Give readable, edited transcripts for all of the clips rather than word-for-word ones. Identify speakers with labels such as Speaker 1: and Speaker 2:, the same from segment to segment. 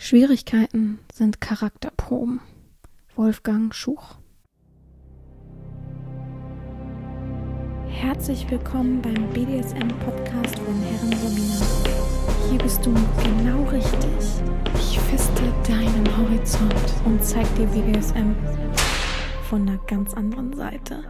Speaker 1: Schwierigkeiten sind Charakterproben. Wolfgang Schuch. Herzlich willkommen beim BDSM-Podcast von Herren Sabina. Hier bist du genau richtig. Ich feste deinen Horizont und zeig dir BDSM von einer ganz anderen Seite.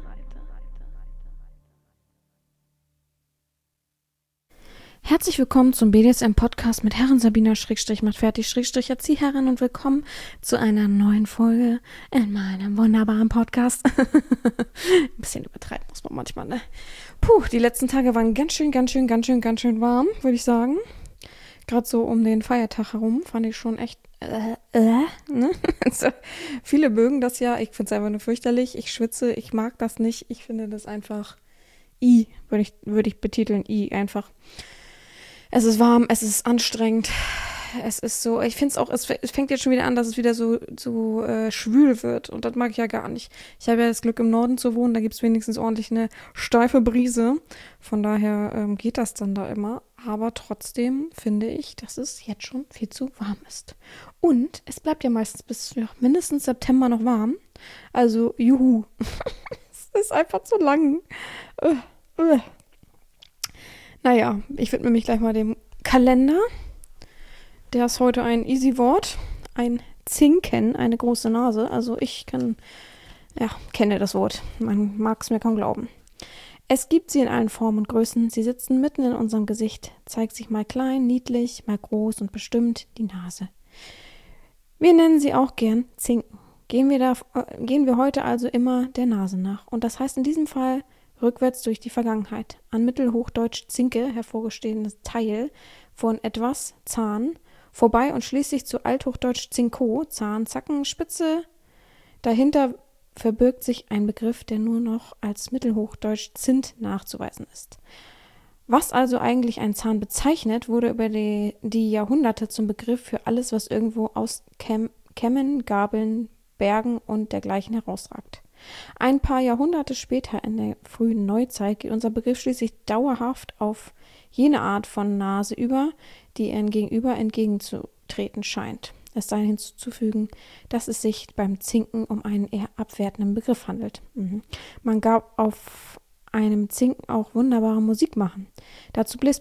Speaker 1: Herzlich willkommen zum BDSM-Podcast mit Herren Sabina _machtfertig_ Erzieherin und willkommen zu einer neuen Folge in meinem wunderbaren Podcast. Ein bisschen übertreiben muss man manchmal, ne? Puh, die letzten Tage waren ganz schön warm, würde ich sagen. Gerade so um den Feiertag herum fand ich schon echt, ne? Also, viele mögen das ja, ich finde es einfach nur fürchterlich. Ich schwitze, ich mag das nicht. Ich finde das einfach, würde ich betiteln, einfach. Es ist warm, es ist anstrengend, es ist so, ich finde es auch, es fängt jetzt schon wieder an, dass es wieder so schwül wird und das mag ich ja gar nicht. Ich habe ja das Glück, im Norden zu wohnen, da gibt es wenigstens ordentlich eine steife Brise, von daher geht das dann da immer, aber trotzdem finde ich, dass es jetzt schon viel zu warm ist. Und es bleibt ja meistens bis mindestens September noch warm, also juhu, es ist einfach zu lang. Naja, ich widme mich gleich mal dem Kalender. Der ist heute ein easy Wort. Ein Zinken, eine große Nase. Also ich kenne das Wort. Man mag es mir kaum glauben. Es gibt sie in allen Formen und Größen. Sie sitzen mitten in unserem Gesicht. Zeigt sich mal klein, niedlich, mal groß und bestimmt die Nase. Wir nennen sie auch gern Zinken. Gehen wir heute also immer der Nase nach. Und das heißt in diesem Fall rückwärts durch die Vergangenheit. An Mittelhochdeutsch Zinke, hervorgestehendes Teil von etwas, Zahn, vorbei und schließlich zu Althochdeutsch Zinko, Zahn, Zacken, Spitze. Dahinter verbirgt sich ein Begriff, der nur noch als Mittelhochdeutsch Zint nachzuweisen ist. Was also eigentlich ein Zahn bezeichnet, wurde über die Jahrhunderte zum Begriff für alles, was irgendwo aus Kämmen, Gabeln, Bergen und dergleichen herausragt. Ein paar Jahrhunderte später, in der frühen Neuzeit, geht unser Begriff schließlich dauerhaft auf jene Art von Nase über, die ihrem Gegenüber entgegenzutreten scheint. Es sei hinzuzufügen, dass es sich beim Zinken um einen eher abwertenden Begriff handelt. Man gab auf einem Zinken auch wunderbare Musik machen. Dazu bläst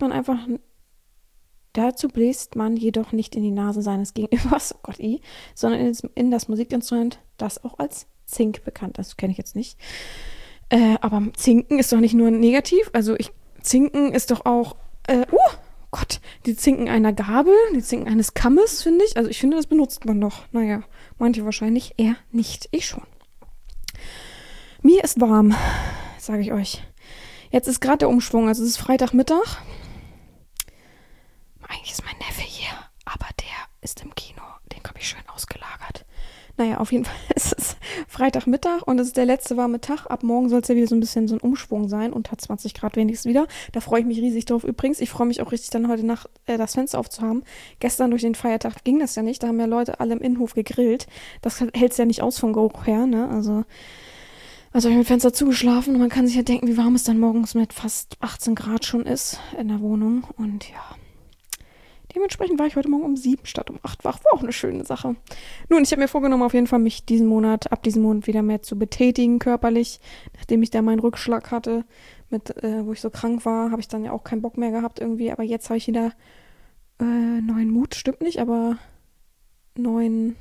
Speaker 1: man jedoch nicht in die Nase seines Gegenübers, sondern in das Musikinstrument, das auch als Zink bekannt ist. Das kenne ich jetzt nicht. Aber Zinken ist doch nicht nur negativ. Also Zinken ist doch auch, die Zinken einer Gabel, die Zinken eines Kammes, finde ich. Also ich finde, das benutzt man doch. Naja, manche wahrscheinlich eher nicht. Ich schon. Mir ist warm, sage ich euch. Jetzt ist gerade der Umschwung. Also es ist Freitagmittag. Eigentlich ist mein Neffe hier, aber der ist im Kino. Den habe ich schön ausgelagert. Naja, auf jeden Fall ist es Freitagmittag und es ist der letzte warme Tag. Ab morgen soll es ja wieder so ein bisschen so ein Umschwung sein, unter 20 Grad wenigstens wieder. Da freue ich mich riesig drauf übrigens. Ich freue mich auch richtig dann heute Nacht das Fenster aufzuhaben. Gestern durch den Feiertag ging das ja nicht. Da haben ja Leute alle im Innenhof gegrillt. Das hält es ja nicht aus vom Geruch her, ne? Also habe ich mit dem Fenster zugeschlafen und man kann sich ja denken, wie warm es dann morgens mit fast 18 Grad schon ist in der Wohnung. Und ja, dementsprechend war ich heute Morgen um 7 statt um 8 wach. War auch eine schöne Sache. Nun, ich habe mir vorgenommen, auf jeden Fall mich ab diesem Monat wieder mehr zu betätigen körperlich. Nachdem ich da meinen Rückschlag hatte, wo ich so krank war, habe ich dann ja auch keinen Bock mehr gehabt irgendwie. Aber jetzt habe ich wieder neuen Mut, stimmt nicht, aber neue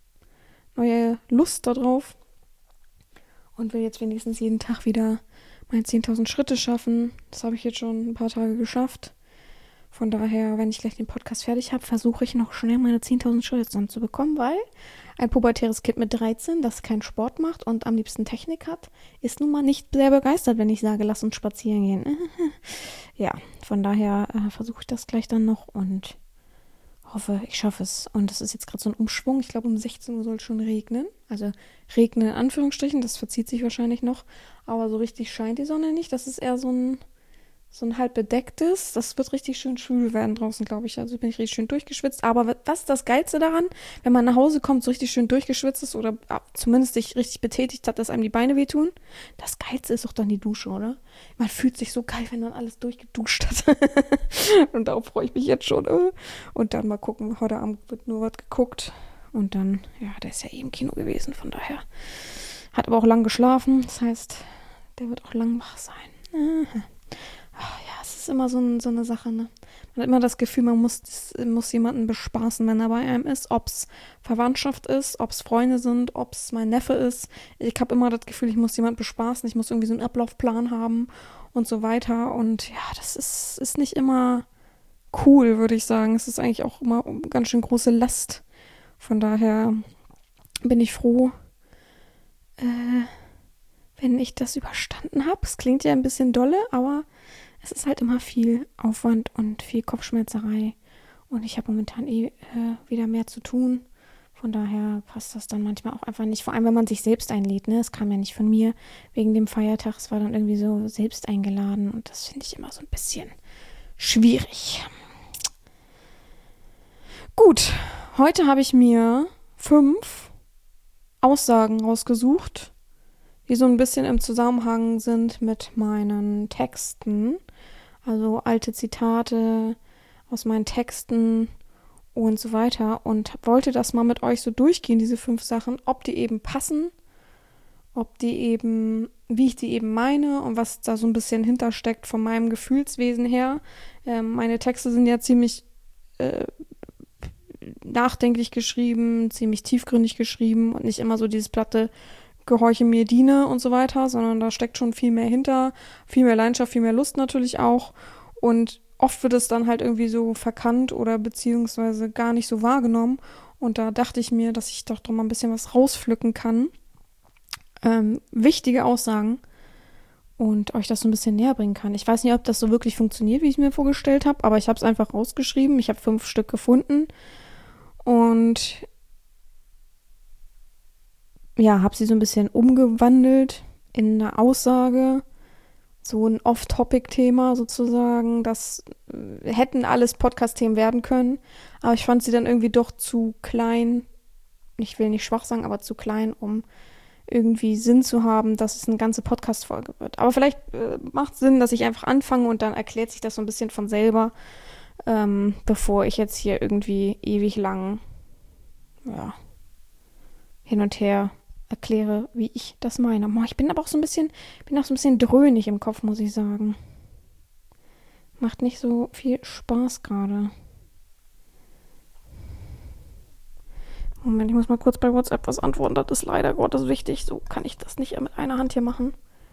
Speaker 1: Lust darauf. Und will jetzt wenigstens jeden Tag wieder meine 10.000 Schritte schaffen. Das habe ich jetzt schon ein paar Tage geschafft. Von daher, wenn ich gleich den Podcast fertig habe, versuche ich noch schnell meine 10.000 Schritte zusammenzubekommen, weil ein pubertäres Kind mit 13, das keinen Sport macht und am liebsten Technik hat, ist nun mal nicht sehr begeistert, wenn ich sage, lass uns spazieren gehen. Ja, von daher versuche ich das gleich dann noch und hoffe, ich schaffe es. Und es ist jetzt gerade so ein Umschwung. Ich glaube, um 16 Uhr soll es schon regnen. Also regnen in Anführungsstrichen, das verzieht sich wahrscheinlich noch. Aber so richtig scheint die Sonne nicht. Das ist eher so ein so ein halb bedecktes. Das wird richtig schön schwül werden draußen, glaube ich. Also bin ich richtig schön durchgeschwitzt. Aber was ist das Geilste daran? Wenn man nach Hause kommt, so richtig schön durchgeschwitzt ist oder zumindest sich richtig betätigt hat, dass einem die Beine wehtun. Das Geilste ist doch dann die Dusche, oder? Man fühlt sich so geil, wenn dann alles durchgeduscht hat. Und darauf freue ich mich jetzt schon. Und dann mal gucken. Heute Abend wird nur was geguckt. Und dann, ja, der ist ja eh im Kino gewesen, von daher. Hat aber auch lang geschlafen. Das heißt, der wird auch lang wach sein. Aha. Ach ja, es ist immer so eine Sache, ne? Man hat immer das Gefühl, man muss jemanden bespaßen, wenn er bei einem ist. Ob es Verwandtschaft ist, ob es Freunde sind, ob es mein Neffe ist. Ich habe immer das Gefühl, ich muss jemanden bespaßen. Ich muss irgendwie so einen Ablaufplan haben und so weiter. Und ja, das ist nicht immer cool, würde ich sagen. Es ist eigentlich auch immer ganz schön große Last. Von daher bin ich froh, wenn ich das überstanden habe. Es klingt ja ein bisschen dolle, aber es ist halt immer viel Aufwand und viel Kopfschmerzerei. Und ich habe momentan wieder mehr zu tun. Von daher passt das dann manchmal auch einfach nicht. Vor allem, wenn man sich selbst einlädt. Ne? Es kam ja nicht von mir wegen dem Feiertag. Es war dann irgendwie so selbst eingeladen. Und das finde ich immer so ein bisschen schwierig. Gut, heute habe ich mir 5 Aussagen rausgesucht, die so ein bisschen im Zusammenhang sind mit meinen Texten. Also alte Zitate aus meinen Texten und so weiter. Und wollte das mal mit euch so durchgehen, diese 5 Sachen, ob die eben passen, wie ich die eben meine und was da so ein bisschen hintersteckt von meinem Gefühlswesen her. Meine Texte sind ja ziemlich nachdenklich geschrieben, ziemlich tiefgründig geschrieben und nicht immer so dieses platte Gehorche mir, diene und so weiter, sondern da steckt schon viel mehr hinter, viel mehr Leidenschaft, viel mehr Lust natürlich auch und oft wird es dann halt irgendwie so verkannt oder beziehungsweise gar nicht so wahrgenommen und da dachte ich mir, dass ich doch mal ein bisschen was rauspflücken kann, wichtige Aussagen und euch das so ein bisschen näher bringen kann. Ich weiß nicht, ob das so wirklich funktioniert, wie ich es mir vorgestellt habe, aber ich habe es einfach rausgeschrieben, ich habe 5 Stück gefunden und ja, habe sie so ein bisschen umgewandelt in eine Aussage, so ein Off-Topic-Thema sozusagen. Das hätten alles Podcast-Themen werden können, aber ich fand sie dann irgendwie doch zu klein. Ich will nicht schwach sagen, aber zu klein, um irgendwie Sinn zu haben, dass es eine ganze Podcast-Folge wird. Aber vielleicht macht es Sinn, dass ich einfach anfange und dann erklärt sich das so ein bisschen von selber, bevor ich jetzt hier irgendwie ewig lang hin und her erkläre, wie ich das meine. Ich bin aber auch so ein bisschen dröhnig im Kopf, muss ich sagen. Macht nicht so viel Spaß gerade. Moment, ich muss mal kurz bei WhatsApp was antworten. Das ist leider Gottes wichtig. So kann ich das nicht mit einer Hand hier machen.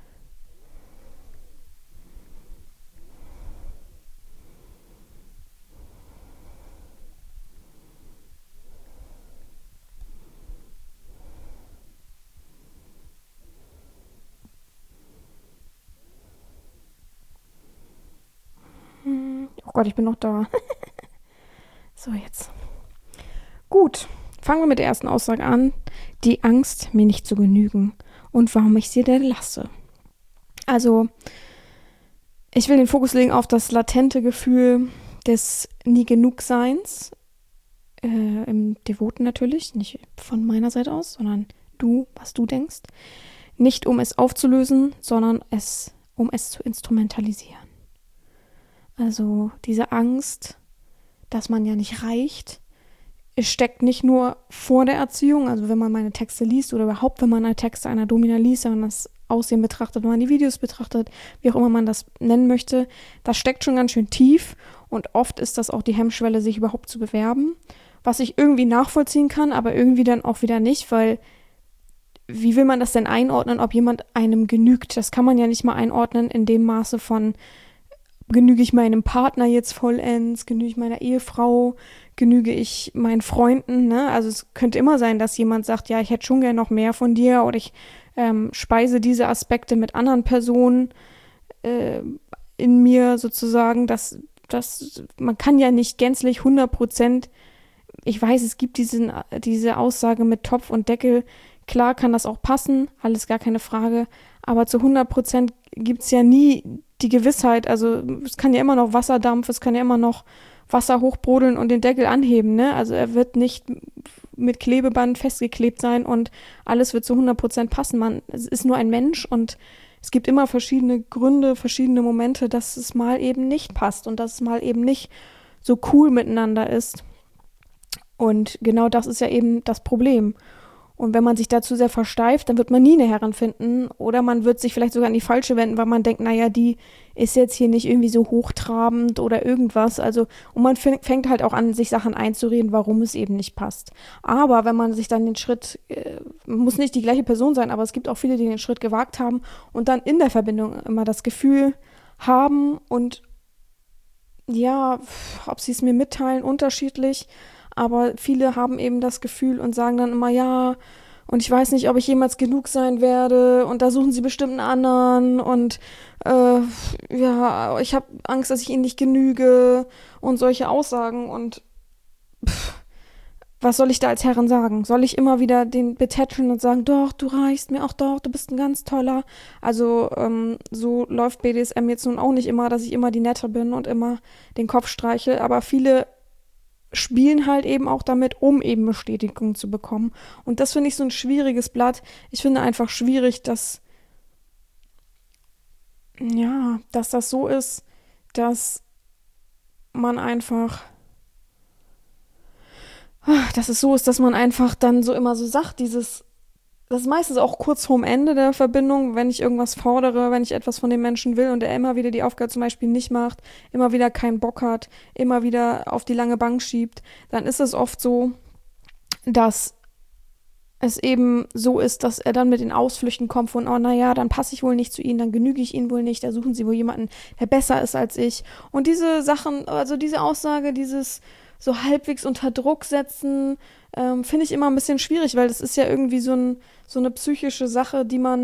Speaker 1: Oh Gott, ich bin noch da. So, jetzt. Gut, fangen wir mit der ersten Aussage an. Die Angst, mir nicht zu genügen und warum ich sie denn lasse. Also, ich will den Fokus legen auf das latente Gefühl des Nie-Genug-Seins. Im Devoten natürlich, nicht von meiner Seite aus, sondern was du denkst. Nicht um es aufzulösen, sondern um es zu instrumentalisieren. Also diese Angst, dass man ja nicht reicht, es steckt nicht nur vor der Erziehung, also wenn man meine Texte liest oder überhaupt, wenn man eine Texte einer Domina liest, wenn man das Aussehen betrachtet, wenn man die Videos betrachtet, wie auch immer man das nennen möchte, das steckt schon ganz schön tief und oft ist das auch die Hemmschwelle, sich überhaupt zu bewerben, was ich irgendwie nachvollziehen kann, aber irgendwie dann auch wieder nicht, weil wie will man das denn einordnen, ob jemand einem genügt? Das kann man ja nicht mal einordnen in dem Maße von genüge ich meinem Partner jetzt vollends, genüge ich meiner Ehefrau, genüge ich meinen Freunden, ne? Also es könnte immer sein, dass jemand sagt, ja, ich hätte schon gerne noch mehr von dir oder ich speise diese Aspekte mit anderen Personen in mir sozusagen, dass man kann ja nicht gänzlich 100%, ich weiß, es gibt diese Aussage mit Topf und Deckel, klar kann das auch passen, alles gar keine Frage, aber zu 100% gibt es ja nie die Gewissheit, also es kann ja immer noch Wasserdampf, es kann ja immer noch Wasser hochbrodeln und den Deckel anheben, ne? Also er wird nicht mit Klebeband festgeklebt sein und alles wird zu 100% passen. Es ist nur ein Mensch und es gibt immer verschiedene Gründe, verschiedene Momente, dass es mal eben nicht passt und dass es mal eben nicht so cool miteinander ist. Und genau das ist ja eben das Problem. Und wenn man sich dazu sehr versteift, dann wird man nie eine Herrin finden oder man wird sich vielleicht sogar an die falsche wenden, weil man denkt, naja, die ist jetzt hier nicht irgendwie so hochtrabend oder irgendwas. Also, und man fängt halt auch an, sich Sachen einzureden, warum es eben nicht passt. Aber wenn man sich dann den Schritt, muss nicht die gleiche Person sein, aber es gibt auch viele, die den Schritt gewagt haben und dann in der Verbindung immer das Gefühl haben und ja, ob sie es mir mitteilen, unterschiedlich. Aber viele haben eben das Gefühl und sagen dann immer, ja, und ich weiß nicht, ob ich jemals genug sein werde und da suchen sie bestimmt einen anderen und ja, ich habe Angst, dass ich ihnen nicht genüge und solche Aussagen und was soll ich da als Herrin sagen? Soll ich immer wieder den betätscheln und sagen, doch, du reichst mir, auch doch, du bist ein ganz toller. Also so läuft BDSM jetzt nun auch nicht immer, dass ich immer die Nette bin und immer den Kopf streiche, aber viele spielen halt eben auch damit, um eben Bestätigung zu bekommen. Und das finde ich so ein schwieriges Blatt. Ich finde einfach schwierig, ja, dass das so ist, dass man einfach, dass es so ist, dass man einfach dann so immer so sagt, das ist meistens auch kurz vorm Ende der Verbindung, wenn ich irgendwas fordere, wenn ich etwas von dem Menschen will und er immer wieder die Aufgabe zum Beispiel nicht macht, immer wieder keinen Bock hat, immer wieder auf die lange Bank schiebt, dann ist es oft so, dass es eben so ist, dass er dann mit den Ausflüchten kommt von, oh naja, dann passe ich wohl nicht zu ihnen, dann genüge ich ihnen wohl nicht, da suchen sie wohl jemanden, der besser ist als ich. Und diese Sachen, also diese Aussage, dieses so halbwegs unter Druck setzen, finde ich immer ein bisschen schwierig, weil das ist ja irgendwie so eine psychische Sache,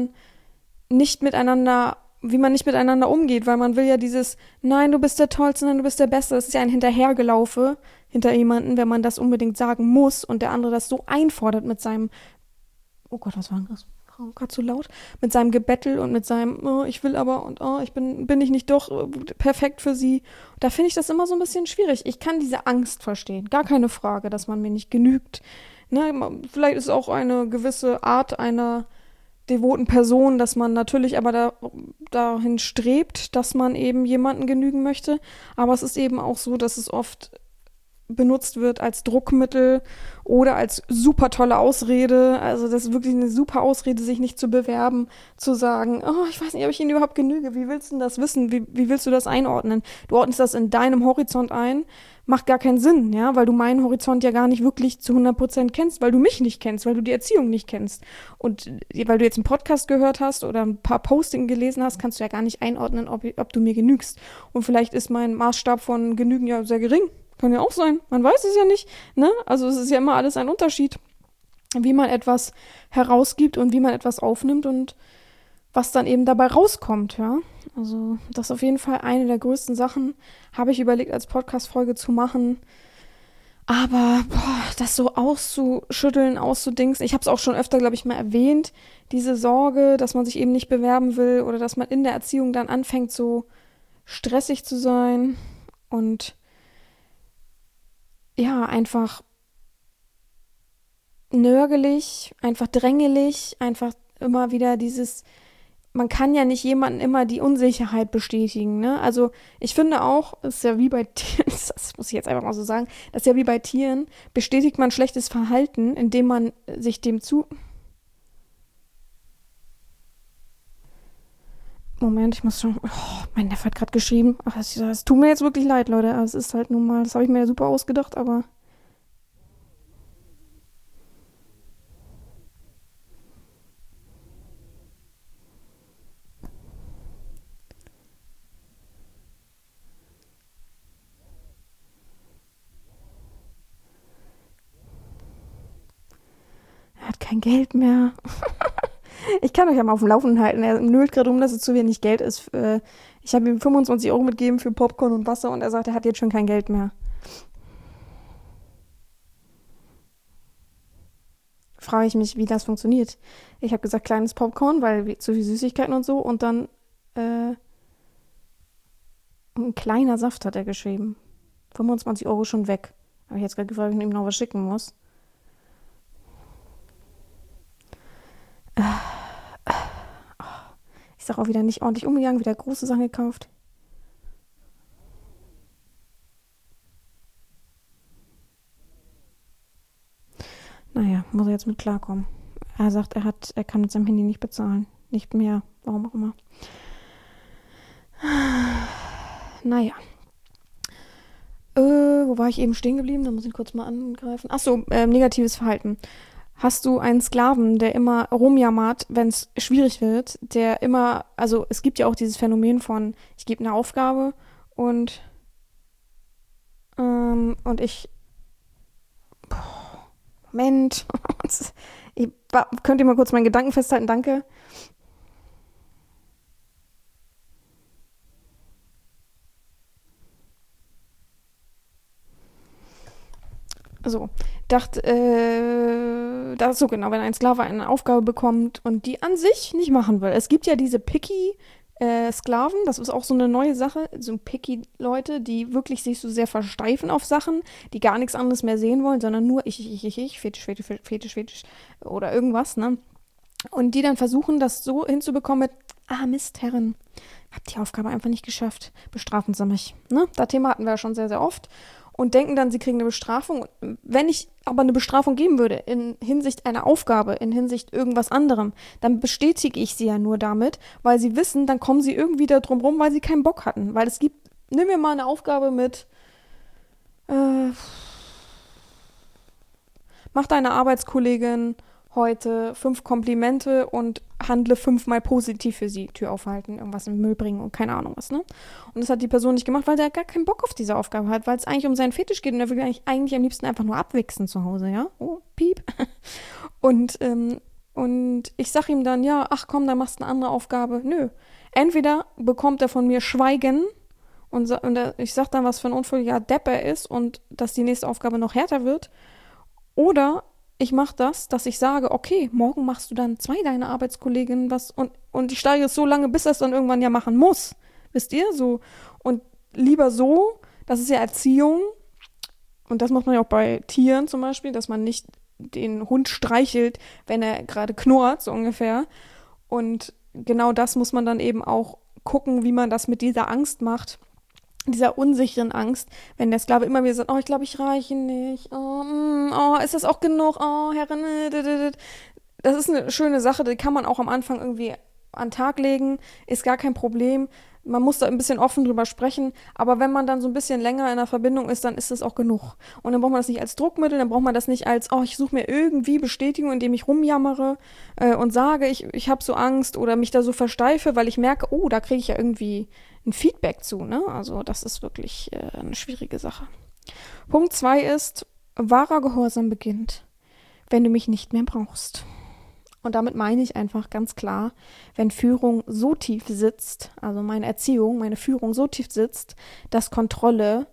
Speaker 1: wie man nicht miteinander umgeht, weil man will ja nein, du bist der Tollste, nein, du bist der Beste, das ist ja ein Hinterhergelaufe hinter jemanden, wenn man das unbedingt sagen muss und der andere das so einfordert mit seinem, oh Gott, was war denn das? Gerade zu laut, mit seinem Gebettel und mit seinem, oh, ich will aber und oh, bin ich nicht doch perfekt für sie. Da finde ich das immer so ein bisschen schwierig. Ich kann diese Angst verstehen, gar keine Frage, dass man mir nicht genügt. Ne? Vielleicht ist es auch eine gewisse Art einer devoten Person, dass man natürlich aber dahin strebt, dass man eben jemanden genügen möchte. Aber es ist eben auch so, dass es oft benutzt wird als Druckmittel oder als super tolle Ausrede. Also das ist wirklich eine super Ausrede, sich nicht zu bewerben, zu sagen, oh, ich weiß nicht, ob ich Ihnen überhaupt genüge. Wie willst du denn das wissen? Wie willst du das einordnen? Du ordnest das in deinem Horizont ein. Macht gar keinen Sinn, ja, weil du meinen Horizont ja gar nicht wirklich zu 100% kennst, weil du mich nicht kennst, weil du die Erziehung nicht kennst. Und weil du jetzt einen Podcast gehört hast oder ein paar Postings gelesen hast, kannst du ja gar nicht einordnen, ob du mir genügst. Und vielleicht ist mein Maßstab von Genügen ja sehr gering. Kann ja auch sein. Man weiß es ja nicht, ne? Also es ist ja immer alles ein Unterschied, wie man etwas herausgibt und wie man etwas aufnimmt und was dann eben dabei rauskommt, ja. Also das ist auf jeden Fall eine der größten Sachen, habe ich überlegt, als Podcast-Folge zu machen. Aber das so auszuschütteln, auszudingsen, ich habe es auch schon öfter, glaube ich, mal erwähnt, diese Sorge, dass man sich eben nicht bewerben will oder dass man in der Erziehung dann anfängt, so stressig zu sein und ja, einfach nörgelig, einfach drängelig, einfach immer wieder man kann ja nicht jemandem immer die Unsicherheit bestätigen, ne? Also ich finde auch, das ist ja wie bei Tieren, das muss ich jetzt einfach mal so sagen, das ist ja wie bei Tieren, bestätigt man schlechtes Verhalten, indem man sich dem Moment, ich muss schon, mein Neffe hat gerade geschrieben, ach, das tut mir jetzt wirklich leid, Leute, es ist halt nun mal, das habe ich mir ja super ausgedacht, aber er hat kein Geld mehr. Ich kann euch ja mal auf dem Laufenden halten. Er nölt gerade rum, dass es zu wenig Geld ist. Ich habe ihm 25 € mitgegeben für Popcorn und Wasser und er sagt, er hat jetzt schon kein Geld mehr. Frage ich mich, wie das funktioniert. Ich habe gesagt, kleines Popcorn, weil zu viel Süßigkeiten und so. Und dann Ein kleiner Saft hat er geschrieben. 25 € schon weg. Habe ich jetzt gerade gefragt, ob ich ihm noch was schicken muss. Ich sage auch wieder nicht ordentlich umgegangen, wieder große Sachen gekauft. Naja, muss er jetzt mit klarkommen. Er sagt, er kann mit seinem Handy nicht bezahlen. Nicht mehr, warum auch immer. Naja. Wo war ich eben stehen geblieben? Da muss ich kurz mal angreifen. Achso, negatives Verhalten. Hast du einen Sklaven, der immer rumjammert, wenn es schwierig wird, der immer, also es gibt ja auch dieses Phänomen von, ich gebe eine Aufgabe und ich, Moment, könnt ihr mal kurz meinen Gedanken festhalten, danke. So, das ist so genau, wenn ein Sklave eine Aufgabe bekommt und die an sich nicht machen will. Es gibt ja diese picky Sklaven, das ist auch so eine neue Sache, so picky Leute, die wirklich sich so sehr versteifen auf Sachen, die gar nichts anderes mehr sehen wollen, sondern nur ich, Fetisch oder irgendwas, ne? Und die dann versuchen, das so hinzubekommen mit, Mist, Herren, hab die Aufgabe einfach nicht geschafft, bestrafen Sie mich, ne? Das Thema hatten wir ja schon sehr, sehr oft. Und denken dann, sie kriegen eine Bestrafung. Wenn ich aber eine Bestrafung geben würde in Hinsicht einer Aufgabe, in Hinsicht irgendwas anderem, dann bestätige ich sie ja nur damit, weil sie wissen, dann kommen sie irgendwie da drum rum, weil sie keinen Bock hatten. Weil es gibt, nimm mir mal eine Aufgabe mit, mach deiner Arbeitskollegin heute 5 Komplimente und handle 5-mal positiv für sie. Tür aufhalten, irgendwas im Müll bringen und keine Ahnung was, ne? Und das hat die Person nicht gemacht, weil der gar keinen Bock auf diese Aufgabe hat, weil es eigentlich um seinen Fetisch geht und er will eigentlich am liebsten einfach nur abwichsen zu Hause, ja? Oh, piep. Und ich sag ihm dann, ja, ach komm, dann machst du eine andere Aufgabe. Nö. Entweder bekommt er von mir Schweigen ich sag dann, was für ein unfähiger Depp er ist und dass die nächste Aufgabe noch härter wird. Oder ich mache das, dass ich sage, okay, morgen machst du dann 2 deiner Arbeitskolleginnen was und ich steige es so lange, bis er es dann irgendwann ja machen muss. Wisst ihr? So. Und lieber so, das ist ja Erziehung. Und das macht man ja auch bei Tieren zum Beispiel, dass man nicht den Hund streichelt, wenn er gerade knurrt, so ungefähr. Und genau das muss man dann eben auch gucken, wie man das mit dieser Angst macht. Dieser unsicheren Angst, wenn der Sklave immer wieder sagt, ich glaube, ich reiche nicht, ist das auch genug, Herrin, das ist eine schöne Sache, die kann man auch am Anfang irgendwie an den Tag legen, ist gar kein Problem, man muss da ein bisschen offen drüber sprechen, aber wenn man dann so ein bisschen länger in der Verbindung ist, dann ist das auch genug. Und dann braucht man das nicht als Druckmittel, dann braucht man das nicht als, ich suche mir irgendwie Bestätigung, indem ich rumjammere und sage, ich habe so Angst oder mich da so versteife, weil ich merke, da kriege ich ja irgendwie ein Feedback zu, ne? Also das ist wirklich eine schwierige Sache. Punkt 2 ist, wahrer Gehorsam beginnt, wenn du mich nicht mehr brauchst. Und damit meine ich einfach ganz klar, wenn Führung so tief sitzt, also meine Erziehung, meine Führung so tief sitzt, dass Kontrolle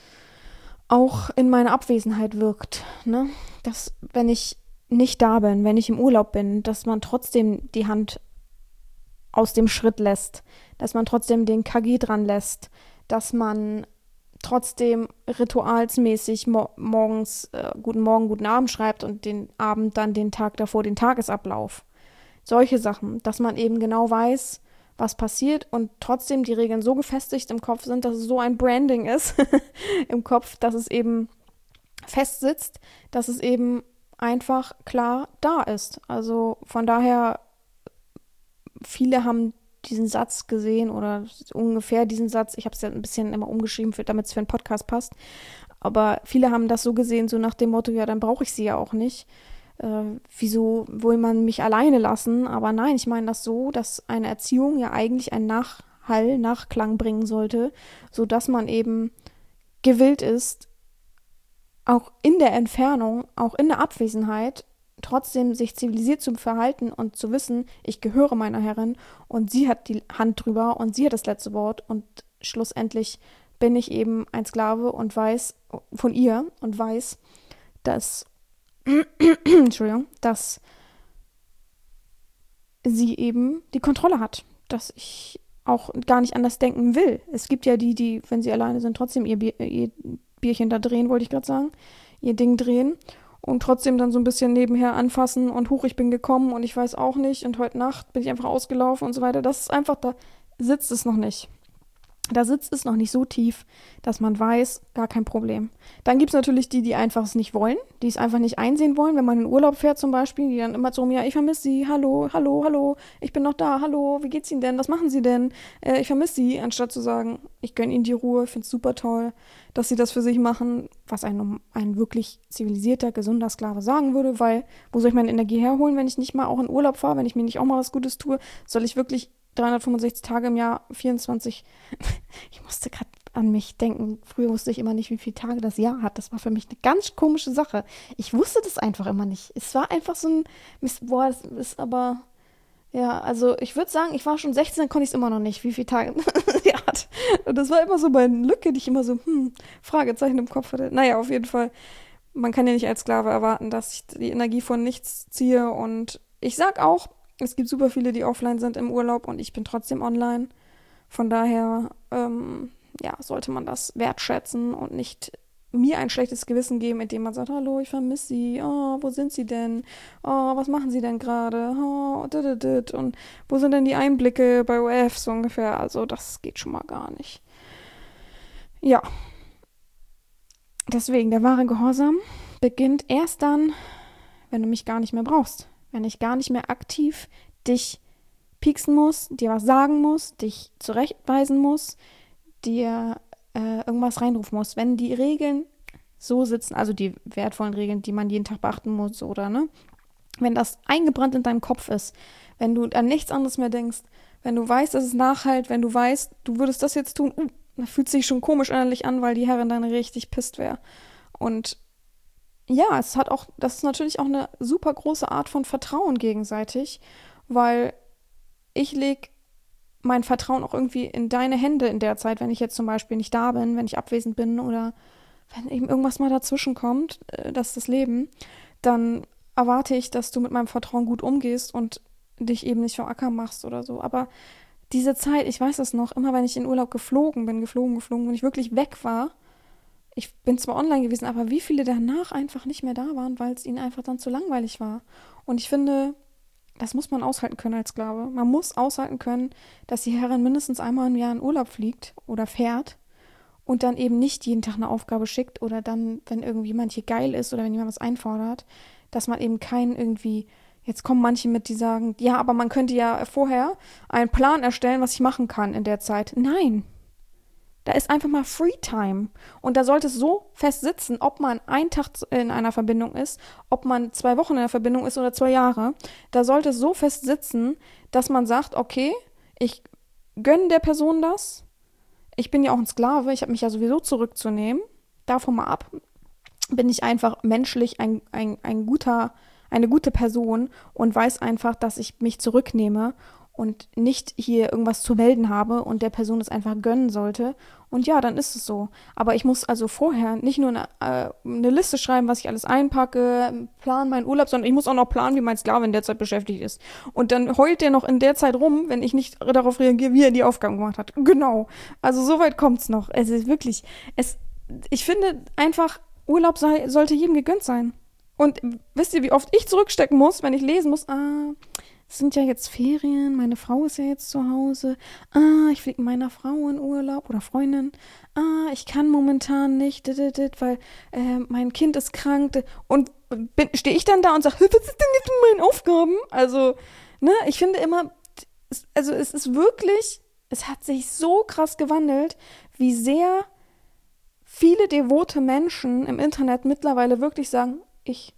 Speaker 1: auch in meiner Abwesenheit wirkt, ne? Dass, wenn ich nicht da bin, wenn ich im Urlaub bin, dass man trotzdem die Hand aus dem Schritt lässt, dass man trotzdem den KG dran lässt, dass man trotzdem ritualsmäßig morgens guten Morgen, guten Abend schreibt und den Abend dann den Tag davor den Tagesablauf. Solche Sachen, dass man eben genau weiß, was passiert und trotzdem die Regeln so gefestigt im Kopf sind, dass es so ein Branding ist im Kopf, dass es eben fest sitzt, dass es eben einfach klar da ist. Also von daher, viele haben diesen Satz gesehen oder ungefähr diesen Satz, ich habe es ja ein bisschen immer umgeschrieben, damit es für einen Podcast passt, aber viele haben das so gesehen, so nach dem Motto, ja, dann brauche ich sie ja auch nicht. Wieso will man mich alleine lassen? Aber nein, ich meine das so, dass eine Erziehung ja eigentlich einen Nachklang bringen sollte, sodass man eben gewillt ist, auch in der Entfernung, auch in der Abwesenheit, trotzdem sich zivilisiert zu verhalten und zu wissen, ich gehöre meiner Herrin und sie hat die Hand drüber und sie hat das letzte Wort und schlussendlich bin ich eben ein Sklave und weiß von ihr und weiß, dass Entschuldigung, dass sie eben die Kontrolle hat, dass ich auch gar nicht anders denken will. Es gibt ja die, wenn sie alleine sind, trotzdem ihr Bierchen da drehen, wollte ich gerade sagen, ihr Ding drehen und trotzdem dann so ein bisschen nebenher anfassen und huch, ich bin gekommen und ich weiß auch nicht und heute Nacht bin ich einfach ausgelaufen und so weiter. Das ist einfach, da sitzt es noch nicht. Da sitzt es noch nicht so tief, dass man weiß, gar kein Problem. Dann gibt es natürlich die einfach es nicht wollen, die es einfach nicht einsehen wollen, wenn man in Urlaub fährt zum Beispiel, die dann immer so, ja, ich vermisse Sie, hallo, hallo, hallo, ich bin noch da, hallo, wie geht's Ihnen denn, was machen Sie denn, ich vermisse Sie, anstatt zu sagen, ich gönne Ihnen die Ruhe, finde es super toll, dass Sie das für sich machen, was ein wirklich zivilisierter, gesunder Sklave sagen würde, weil, wo soll ich meine Energie herholen, wenn ich nicht mal auch in Urlaub fahre, wenn ich mir nicht auch mal was Gutes tue, soll ich wirklich 365 Tage im Jahr, 24. Ich musste gerade an mich denken. Früher wusste ich immer nicht, wie viele Tage das Jahr hat. Das war für mich eine ganz komische Sache. Ich wusste das einfach immer nicht. Es war einfach so ein boah, das ist aber, ja, also ich würde sagen, ich war schon 16, dann konnte ich es immer noch nicht, wie viele Tage das Jahr hat. Und das war immer so meine Lücke, die ich immer so, Fragezeichen im Kopf hatte. Naja, auf jeden Fall, man kann ja nicht als Sklave erwarten, dass ich die Energie von nichts ziehe. Und ich sag auch, es gibt super viele, die offline sind im Urlaub und ich bin trotzdem online. Von daher, ja, sollte man das wertschätzen und nicht mir ein schlechtes Gewissen geben, indem man sagt, hallo, ich vermisse Sie, oh, wo sind Sie denn? Oh, was machen Sie denn gerade? Oh, und wo sind denn die Einblicke bei OF, so ungefähr? Also das geht schon mal gar nicht. Ja, deswegen, der wahre Gehorsam beginnt erst dann, wenn du mich gar nicht mehr brauchst. Wenn ich gar nicht mehr aktiv dich pieksen muss, dir was sagen muss, dich zurechtweisen muss, dir irgendwas reinrufen muss. Wenn die Regeln so sitzen, also die wertvollen Regeln, die man jeden Tag beachten muss, oder ne? Wenn das eingebrannt in deinem Kopf ist, wenn du an nichts anderes mehr denkst, wenn du weißt, dass es nachhalt, wenn du weißt, du würdest das jetzt tun, dann fühlt es sich schon komisch innerlich an, weil die Herrin dann richtig pisst wäre. Und ja, das ist natürlich auch eine super große Art von Vertrauen gegenseitig, weil ich lege mein Vertrauen auch irgendwie in deine Hände in der Zeit, wenn ich jetzt zum Beispiel nicht da bin, wenn ich abwesend bin oder wenn eben irgendwas mal dazwischen kommt, das ist das Leben, dann erwarte ich, dass du mit meinem Vertrauen gut umgehst und dich eben nicht vom Acker machst oder so. Aber diese Zeit, ich weiß das noch, immer wenn ich in Urlaub geflogen, wenn ich wirklich weg war, ich bin zwar online gewesen, aber wie viele danach einfach nicht mehr da waren, weil es ihnen einfach dann zu langweilig war. Und ich finde, das muss man aushalten können als Sklave. Man muss aushalten können, dass die Herrin mindestens einmal im Jahr in Urlaub fliegt oder fährt und dann eben nicht jeden Tag eine Aufgabe schickt oder dann, wenn irgendjemand hier geil ist oder wenn jemand was einfordert, dass man eben keinen irgendwie, jetzt kommen manche mit, die sagen, ja, aber man könnte ja vorher einen Plan erstellen, was ich machen kann in der Zeit. Nein, da ist einfach mal Free-Time. Und da sollte es so fest sitzen, ob man einen Tag in einer Verbindung ist, ob man 2 Wochen in einer Verbindung ist oder 2 Jahre. Da sollte es so fest sitzen, dass man sagt, okay, ich gönne der Person das. Ich bin ja auch ein Sklave, ich habe mich ja sowieso zurückzunehmen. Davon mal ab. Bin ich einfach menschlich eine gute Person und weiß einfach, dass ich mich zurücknehme und nicht hier irgendwas zu melden habe und der Person es einfach gönnen sollte. Und ja, dann ist es so. Aber ich muss also vorher nicht nur eine Liste schreiben, was ich alles einpacke, planen meinen Urlaub, sondern ich muss auch noch planen, wie mein Sklave in der Zeit beschäftigt ist. Und dann heult der noch in der Zeit rum, wenn ich nicht darauf reagiere, wie er die Aufgaben gemacht hat. Genau. Also so weit kommt's noch. Es ist wirklich, ich finde einfach, Urlaub sollte jedem gegönnt sein. Und wisst ihr, wie oft ich zurückstecken muss, wenn ich lesen muss, es sind ja jetzt Ferien, meine Frau ist ja jetzt zu Hause, ich fliege mit meiner Frau in Urlaub oder Freundin, ich kann momentan nicht, weil mein Kind ist krank und stehe ich dann da und sage, was ist denn jetzt mit meinen Aufgaben? Also, ne, ich finde immer, es ist wirklich, es hat sich so krass gewandelt, wie sehr viele devote Menschen im Internet mittlerweile wirklich sagen, ich.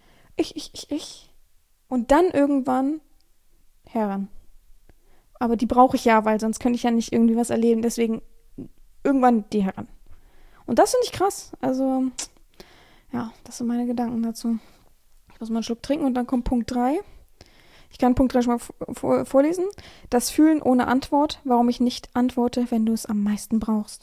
Speaker 1: Und dann irgendwann Herren. Aber die brauche ich ja, weil sonst könnte ich ja nicht irgendwie was erleben. Deswegen irgendwann die Herren. Und das finde ich krass. Also, ja, das sind meine Gedanken dazu. Ich muss mal einen Schluck trinken und dann kommt Punkt 3. Ich kann Punkt 3 schon mal vorlesen. Das Fühlen ohne Antwort, warum ich nicht antworte, wenn du es am meisten brauchst.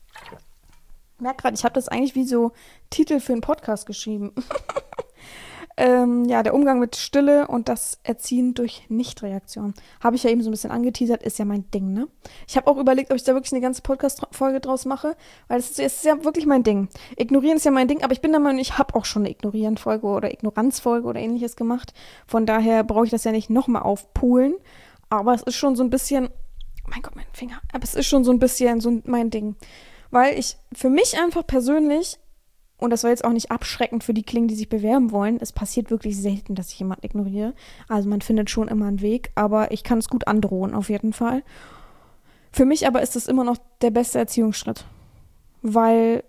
Speaker 1: Ich merke gerade, ich habe das eigentlich wie so Titel für einen Podcast geschrieben. Ja, der Umgang mit Stille und das Erziehen durch Nichtreaktion. Habe ich ja eben so ein bisschen angeteasert, ist ja mein Ding, ne? Ich habe auch überlegt, ob ich da wirklich eine ganze Podcast-Folge draus mache, weil es ist ja wirklich mein Ding. Ignorieren ist ja mein Ding, aber ich bin der Meinung, ich habe auch schon eine Ignorieren-Folge oder Ignoranz-Folge oder ähnliches gemacht. Von daher brauche ich das ja nicht nochmal aufpulen. Aber es ist schon so ein bisschen, mein Gott, mein Finger, aber es ist schon so ein bisschen so mein Ding. Weil ich für mich einfach persönlich, und das soll jetzt auch nicht abschreckend für die klingen, die sich bewerben wollen. Es passiert wirklich selten, dass ich jemanden ignoriere. Also man findet schon immer einen Weg, aber ich kann es gut androhen, auf jeden Fall. Für mich aber ist das immer noch der beste Erziehungsschritt. Weil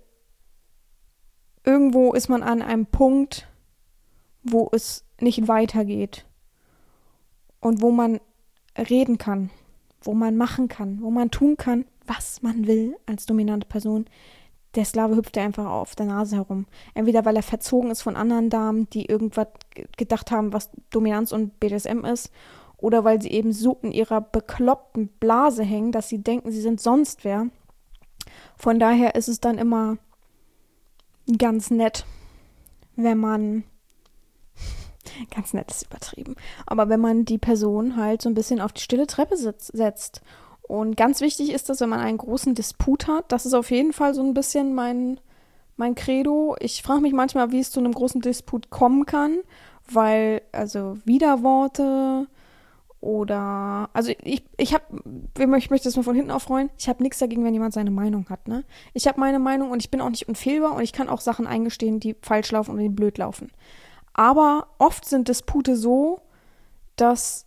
Speaker 1: irgendwo ist man an einem Punkt, wo es nicht weitergeht. Und wo man reden kann, wo man machen kann, wo man tun kann, was man will als dominante Person. Der Sklave hüpft ja einfach auf der Nase herum. Entweder weil er verzogen ist von anderen Damen, die irgendwas gedacht haben, was Dominanz und BDSM ist, oder weil sie eben so in ihrer bekloppten Blase hängen, dass sie denken, sie sind sonst wer. Von daher ist es dann immer ganz nett, wenn man, ganz nett ist übertrieben, aber wenn man die Person halt so ein bisschen auf die stille Treppe setzt. Und ganz wichtig ist das, wenn man einen großen Disput hat. Das ist auf jeden Fall so ein bisschen mein Credo. Ich frage mich manchmal, wie es zu einem großen Disput kommen kann, weil, also Widerworte oder, also ich möchte das mal von hinten aufrollen, ich habe nichts dagegen, wenn jemand seine Meinung hat, ne? Ich habe meine Meinung und ich bin auch nicht unfehlbar und ich kann auch Sachen eingestehen, die falsch laufen oder die blöd laufen. Aber oft sind Dispute so, dass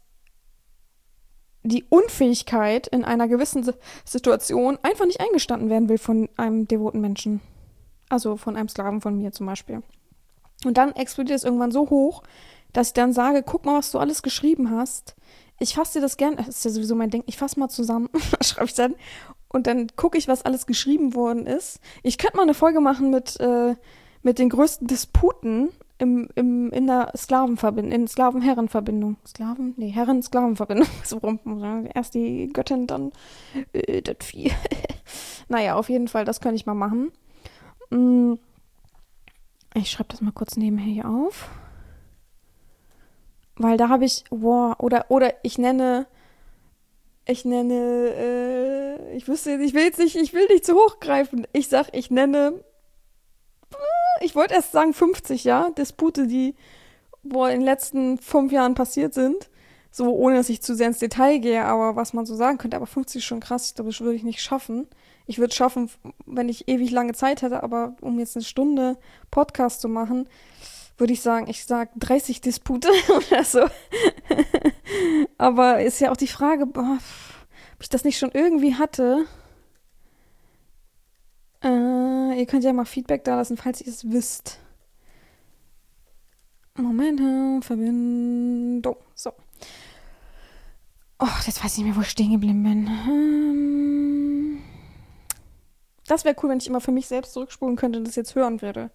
Speaker 1: die Unfähigkeit in einer gewissen Situation einfach nicht eingestanden werden will von einem devoten Menschen. Also von einem Sklaven von mir zum Beispiel. Und dann explodiert es irgendwann so hoch, dass ich dann sage, guck mal, was du alles geschrieben hast. Ich fasse dir das gern, das ist ja sowieso mein Ding, ich fasse mal zusammen, schreibe ich dann. Und dann gucke ich, was alles geschrieben worden ist. Ich könnte mal eine Folge machen mit den größten Disputen in der Sklavenverbindung, in Sklaven-Herren-Verbindung. Sklaven? Nee, Herren-Sklaven-Verbindung. So rum. Erst die Göttin, dann das Vieh. Naja, auf jeden Fall, das könnte ich mal machen. Ich schreibe das mal kurz nebenher hier auf. Weil da habe ich, oder ich nenne, ich will nicht zu hoch greifen. Ich nenne, ich wollte erst sagen 50, ja, Dispute, die in den letzten 5 Jahren passiert sind. So, ohne dass ich zu sehr ins Detail gehe, aber was man so sagen könnte. Aber 50 ist schon krass, ich glaube, das würde ich nicht schaffen. Ich würde es schaffen, wenn ich ewig lange Zeit hätte, aber um jetzt eine Stunde Podcast zu machen, würde ich sagen, ich sage 30 Dispute oder so. Aber ist ja auch die Frage, ob ich das nicht schon irgendwie hatte. Ihr könnt ja mal Feedback da lassen, falls ihr es wisst. Moment, Verbindung. So. Oh, jetzt weiß ich nicht mehr, wo ich stehen geblieben bin. Das wäre cool, wenn ich immer für mich selbst zurückspulen könnte und das jetzt hören würde.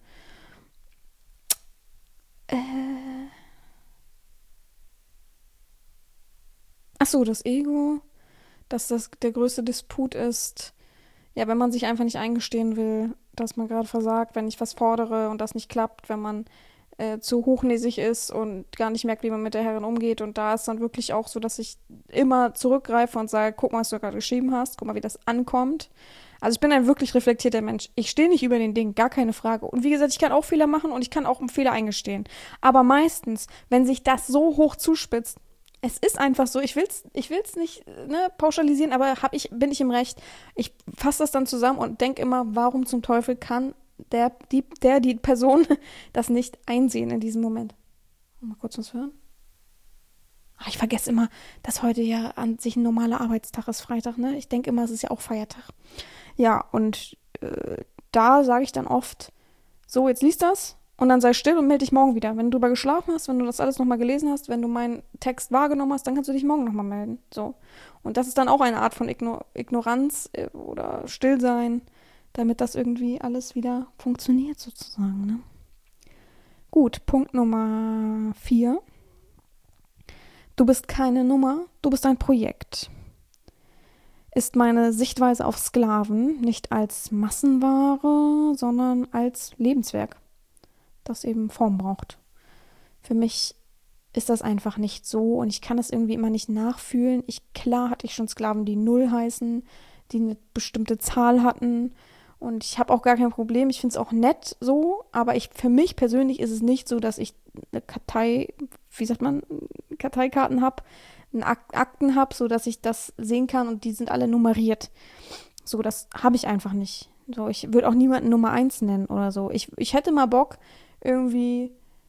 Speaker 1: Ach so, das Ego, dass das der größte Disput ist. Ja, wenn man sich einfach nicht eingestehen will, dass man gerade versagt, wenn ich was fordere und das nicht klappt, wenn man zu hochnäsig ist und gar nicht merkt, wie man mit der Herrin umgeht. Und da ist dann wirklich auch so, dass ich immer zurückgreife und sage, guck mal, was du gerade geschrieben hast, guck mal, wie das ankommt. Also ich bin ein wirklich reflektierter Mensch. Ich stehe nicht über den Dingen, gar keine Frage. Und wie gesagt, ich kann auch Fehler machen und ich kann auch einen Fehler eingestehen. Aber meistens, wenn sich das so hoch zuspitzt, es ist einfach so, ich will's nicht pauschalisieren, aber bin ich im Recht. Ich fasse das dann zusammen und denke immer, warum zum Teufel kann die Person das nicht einsehen in diesem Moment. Mal kurz was hören. Ach, ich vergesse immer, dass heute ja an sich ein normaler Arbeitstag ist, Freitag, ne? Ich denke immer, es ist ja auch Feiertag. Ja, und da sage ich dann oft, so, jetzt liest das und dann sei still und melde dich morgen wieder. Wenn du drüber geschlafen hast, wenn du das alles nochmal gelesen hast, wenn du meinen Text wahrgenommen hast, dann kannst du dich morgen nochmal melden. So. Und das ist dann auch eine Art von Ignoranz oder Stillsein, damit das irgendwie alles wieder funktioniert sozusagen, ne? Gut, Punkt Nummer 4. Du bist keine Nummer, du bist ein Projekt. Ist meine Sichtweise auf Sklaven nicht als Massenware, sondern als Lebenswerk, das eben Form braucht. Für mich ist das einfach nicht so und ich kann es irgendwie immer nicht nachfühlen. Klar hatte ich schon Sklaven, die 0 heißen, die eine bestimmte Zahl hatten und ich habe auch gar kein Problem. Ich finde es auch nett so, aber für mich persönlich ist es nicht so, dass ich eine wie sagt man, Karteikarten habe, Akten habe, so dass ich das sehen kann und die sind alle nummeriert. So, das habe ich einfach nicht. So, ich würde auch niemanden Nummer 1 nennen oder so. Ich hätte mal Bock, irgendwie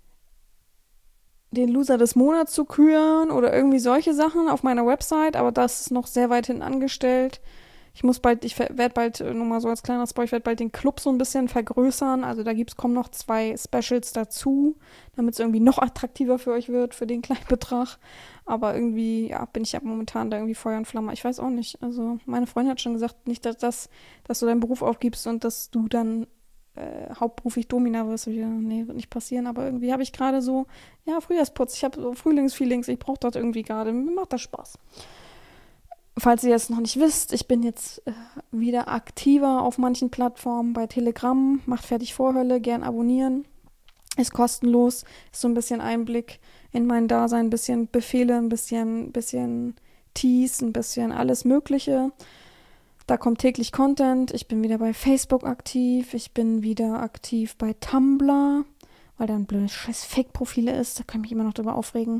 Speaker 1: den Loser des Monats zu küren oder irgendwie solche Sachen auf meiner Website, aber das ist noch sehr weit hinten angestellt. Ich werde bald, nur mal so als kleiner Spoiler, ich werde bald den Club so ein bisschen vergrößern. Also kommen noch 2 Specials dazu, damit es irgendwie noch attraktiver für euch wird, für den kleinen Betrag. Aber irgendwie, ja, bin ich ja momentan da irgendwie Feuer und Flamme. Ich weiß auch nicht. Also meine Freundin hat schon gesagt, nicht, dass du deinen Beruf aufgibst und dass du dann hauptberuflich Domina wirst. Nee, wird nicht passieren. Aber irgendwie habe ich gerade so, ja, Frühjahrsputz. Ich habe so Frühlingsfeelings. Ich brauche das irgendwie gerade. Mir macht das Spaß. Falls ihr es noch nicht wisst, ich bin jetzt wieder aktiver auf manchen Plattformen. Bei Telegram, macht fertig Vorhölle, gern abonnieren. Ist kostenlos, ist so ein bisschen Einblick in mein Dasein, ein bisschen Befehle, ein bisschen Teas, ein bisschen alles Mögliche. Da kommt täglich Content. Ich bin wieder bei Facebook aktiv. Ich bin wieder aktiv bei Tumblr, weil da ein blödes scheiß Fake-Profile ist. Da kann ich mich immer noch drüber aufregen.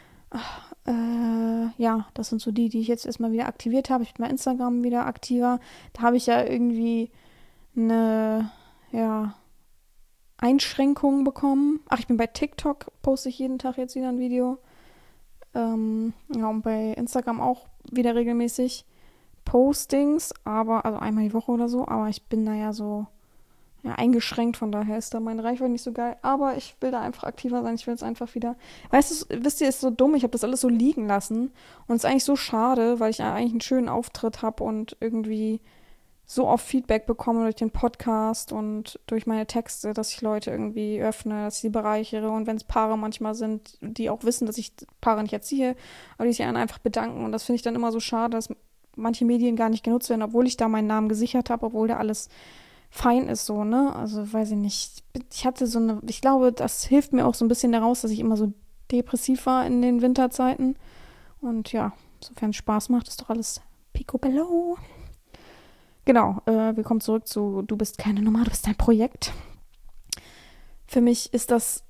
Speaker 1: Ja, das sind so die ich jetzt erstmal wieder aktiviert habe. Ich bin bei Instagram wieder aktiver. Da habe ich ja irgendwie eine, ja, Einschränkung bekommen. Ach, ich bin bei TikTok, poste ich jeden Tag jetzt wieder ein Video. Ja, und bei Instagram auch wieder regelmäßig Postings, aber, also einmal die Woche oder so, aber ich bin da ja so eingeschränkt, von daher ist da meine Reichweite nicht so geil, aber ich will da einfach aktiver sein, ich will jetzt einfach wieder, wisst ihr, ist so dumm, ich habe das alles so liegen lassen und es ist eigentlich so schade, weil ich eigentlich einen schönen Auftritt habe und irgendwie so oft Feedback bekomme durch den Podcast und durch meine Texte, dass ich Leute irgendwie öffne, dass ich sie bereichere und wenn es Paare manchmal sind, die auch wissen, dass ich Paare nicht erziehe, aber die sich einfach bedanken und das finde ich dann immer so schade, dass manche Medien gar nicht genutzt werden, obwohl ich da meinen Namen gesichert habe, obwohl da alles fein ist so, ne? Also weiß ich nicht. Ich glaube, das hilft mir auch so ein bisschen daraus, dass ich immer so depressiv war in den Winterzeiten. Und ja, sofern es Spaß macht, ist doch alles picobello. Genau, wir kommen zurück zu Du bist keine Nummer, du bist ein Projekt. Für mich ist das,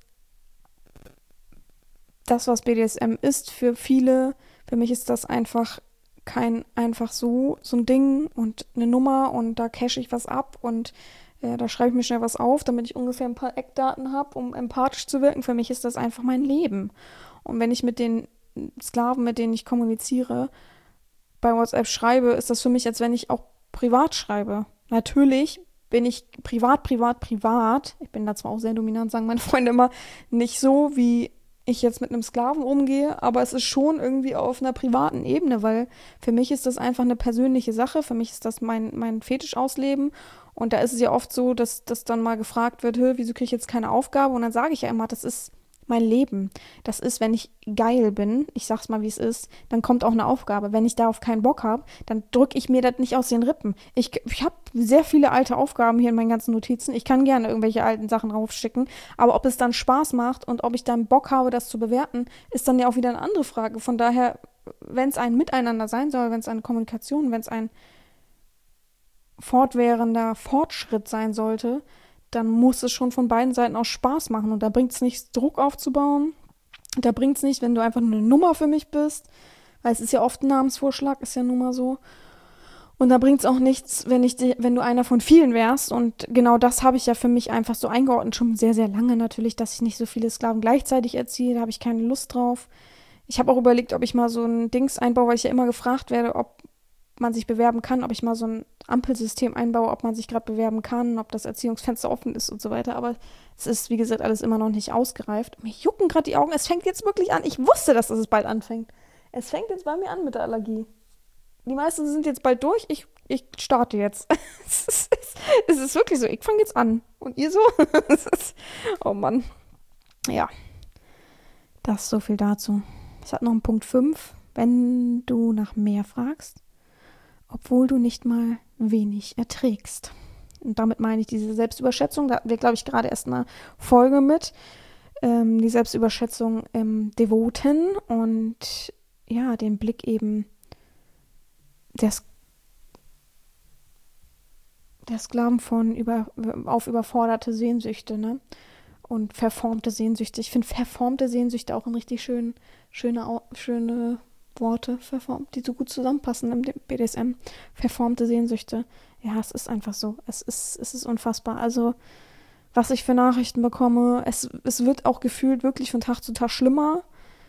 Speaker 1: was BDSM ist, für viele, für mich ist das einfach so ein Ding und eine Nummer und da cache ich was ab und da schreibe ich mir schnell was auf, damit ich ungefähr ein paar Eckdaten habe, um empathisch zu wirken. Für mich ist das einfach mein Leben. Und wenn ich mit den Sklaven, mit denen ich kommuniziere, bei WhatsApp schreibe, ist das für mich, als wenn ich auch privat schreibe. Natürlich bin ich privat. Ich bin da zwar auch sehr dominant, sagen meine Freunde immer, nicht so, wie ich jetzt mit einem Sklaven umgehe, aber es ist schon irgendwie auf einer privaten Ebene, weil für mich ist das einfach eine persönliche Sache, für mich ist das mein Fetisch ausleben und da ist es ja oft so, dass dann mal gefragt wird, wieso kriege ich jetzt keine Aufgabe und dann sage ich ja immer, das ist mein Leben. Das ist, wenn ich geil bin, ich sag's mal, wie es ist, dann kommt auch eine Aufgabe. Wenn ich darauf keinen Bock habe, dann drücke ich mir das nicht aus den Rippen. Ich habe sehr viele alte Aufgaben hier in meinen ganzen Notizen. Ich kann gerne irgendwelche alten Sachen raufschicken, aber ob es dann Spaß macht und ob ich dann Bock habe, das zu bewerten, ist dann ja auch wieder eine andere Frage. Von daher, wenn es ein Miteinander sein soll, wenn es eine Kommunikation, wenn es ein fortwährender Fortschritt sein sollte, dann muss es schon von beiden Seiten aus Spaß machen. Und da bringt es nichts, Druck aufzubauen. Da bringt es nicht, wenn du einfach nur eine Nummer für mich bist. Weil es ist ja oft ein Namensvorschlag, ist ja nun mal so. Und da bringt es auch nichts, wenn du einer von vielen wärst. Und genau das habe ich ja für mich einfach so eingeordnet, schon sehr, sehr lange natürlich, dass ich nicht so viele Sklaven gleichzeitig erziehe. Da habe ich keine Lust drauf. Ich habe auch überlegt, ob ich mal so ein Dings einbaue, weil ich ja immer gefragt werde, ob man sich bewerben kann, ob ich mal so ein Ampelsystem einbaue, ob man sich gerade bewerben kann, ob das Erziehungsfenster offen ist und so weiter. Aber es ist, wie gesagt, alles immer noch nicht ausgereift. Mir jucken gerade die Augen. Es fängt jetzt wirklich an. Ich wusste, dass es bald anfängt. Es fängt jetzt bei mir an mit der Allergie. Die meisten sind jetzt bald durch. Ich starte jetzt. Es ist wirklich so. Ich fange jetzt an. Und ihr so? Oh Mann. Ja. Das ist so viel dazu. Es hat noch einen Punkt 5. Wenn du nach mehr fragst, obwohl du nicht mal wenig erträgst. Und damit meine ich diese Selbstüberschätzung. Da hatten wir, glaube ich, gerade erst eine Folge mit. die Selbstüberschätzung im Devoten und ja, den Blick eben der, der Sklaven auf überforderte Sehnsüchte, ne? Und verformte Sehnsüchte. Ich finde verformte Sehnsüchte auch ein richtig schöne Worte, verformt, die so gut zusammenpassen im BDSM. Verformte Sehnsüchte. Ja, es ist einfach so. Es ist unfassbar. Also, was ich für Nachrichten bekomme, es wird auch gefühlt wirklich von Tag zu Tag schlimmer.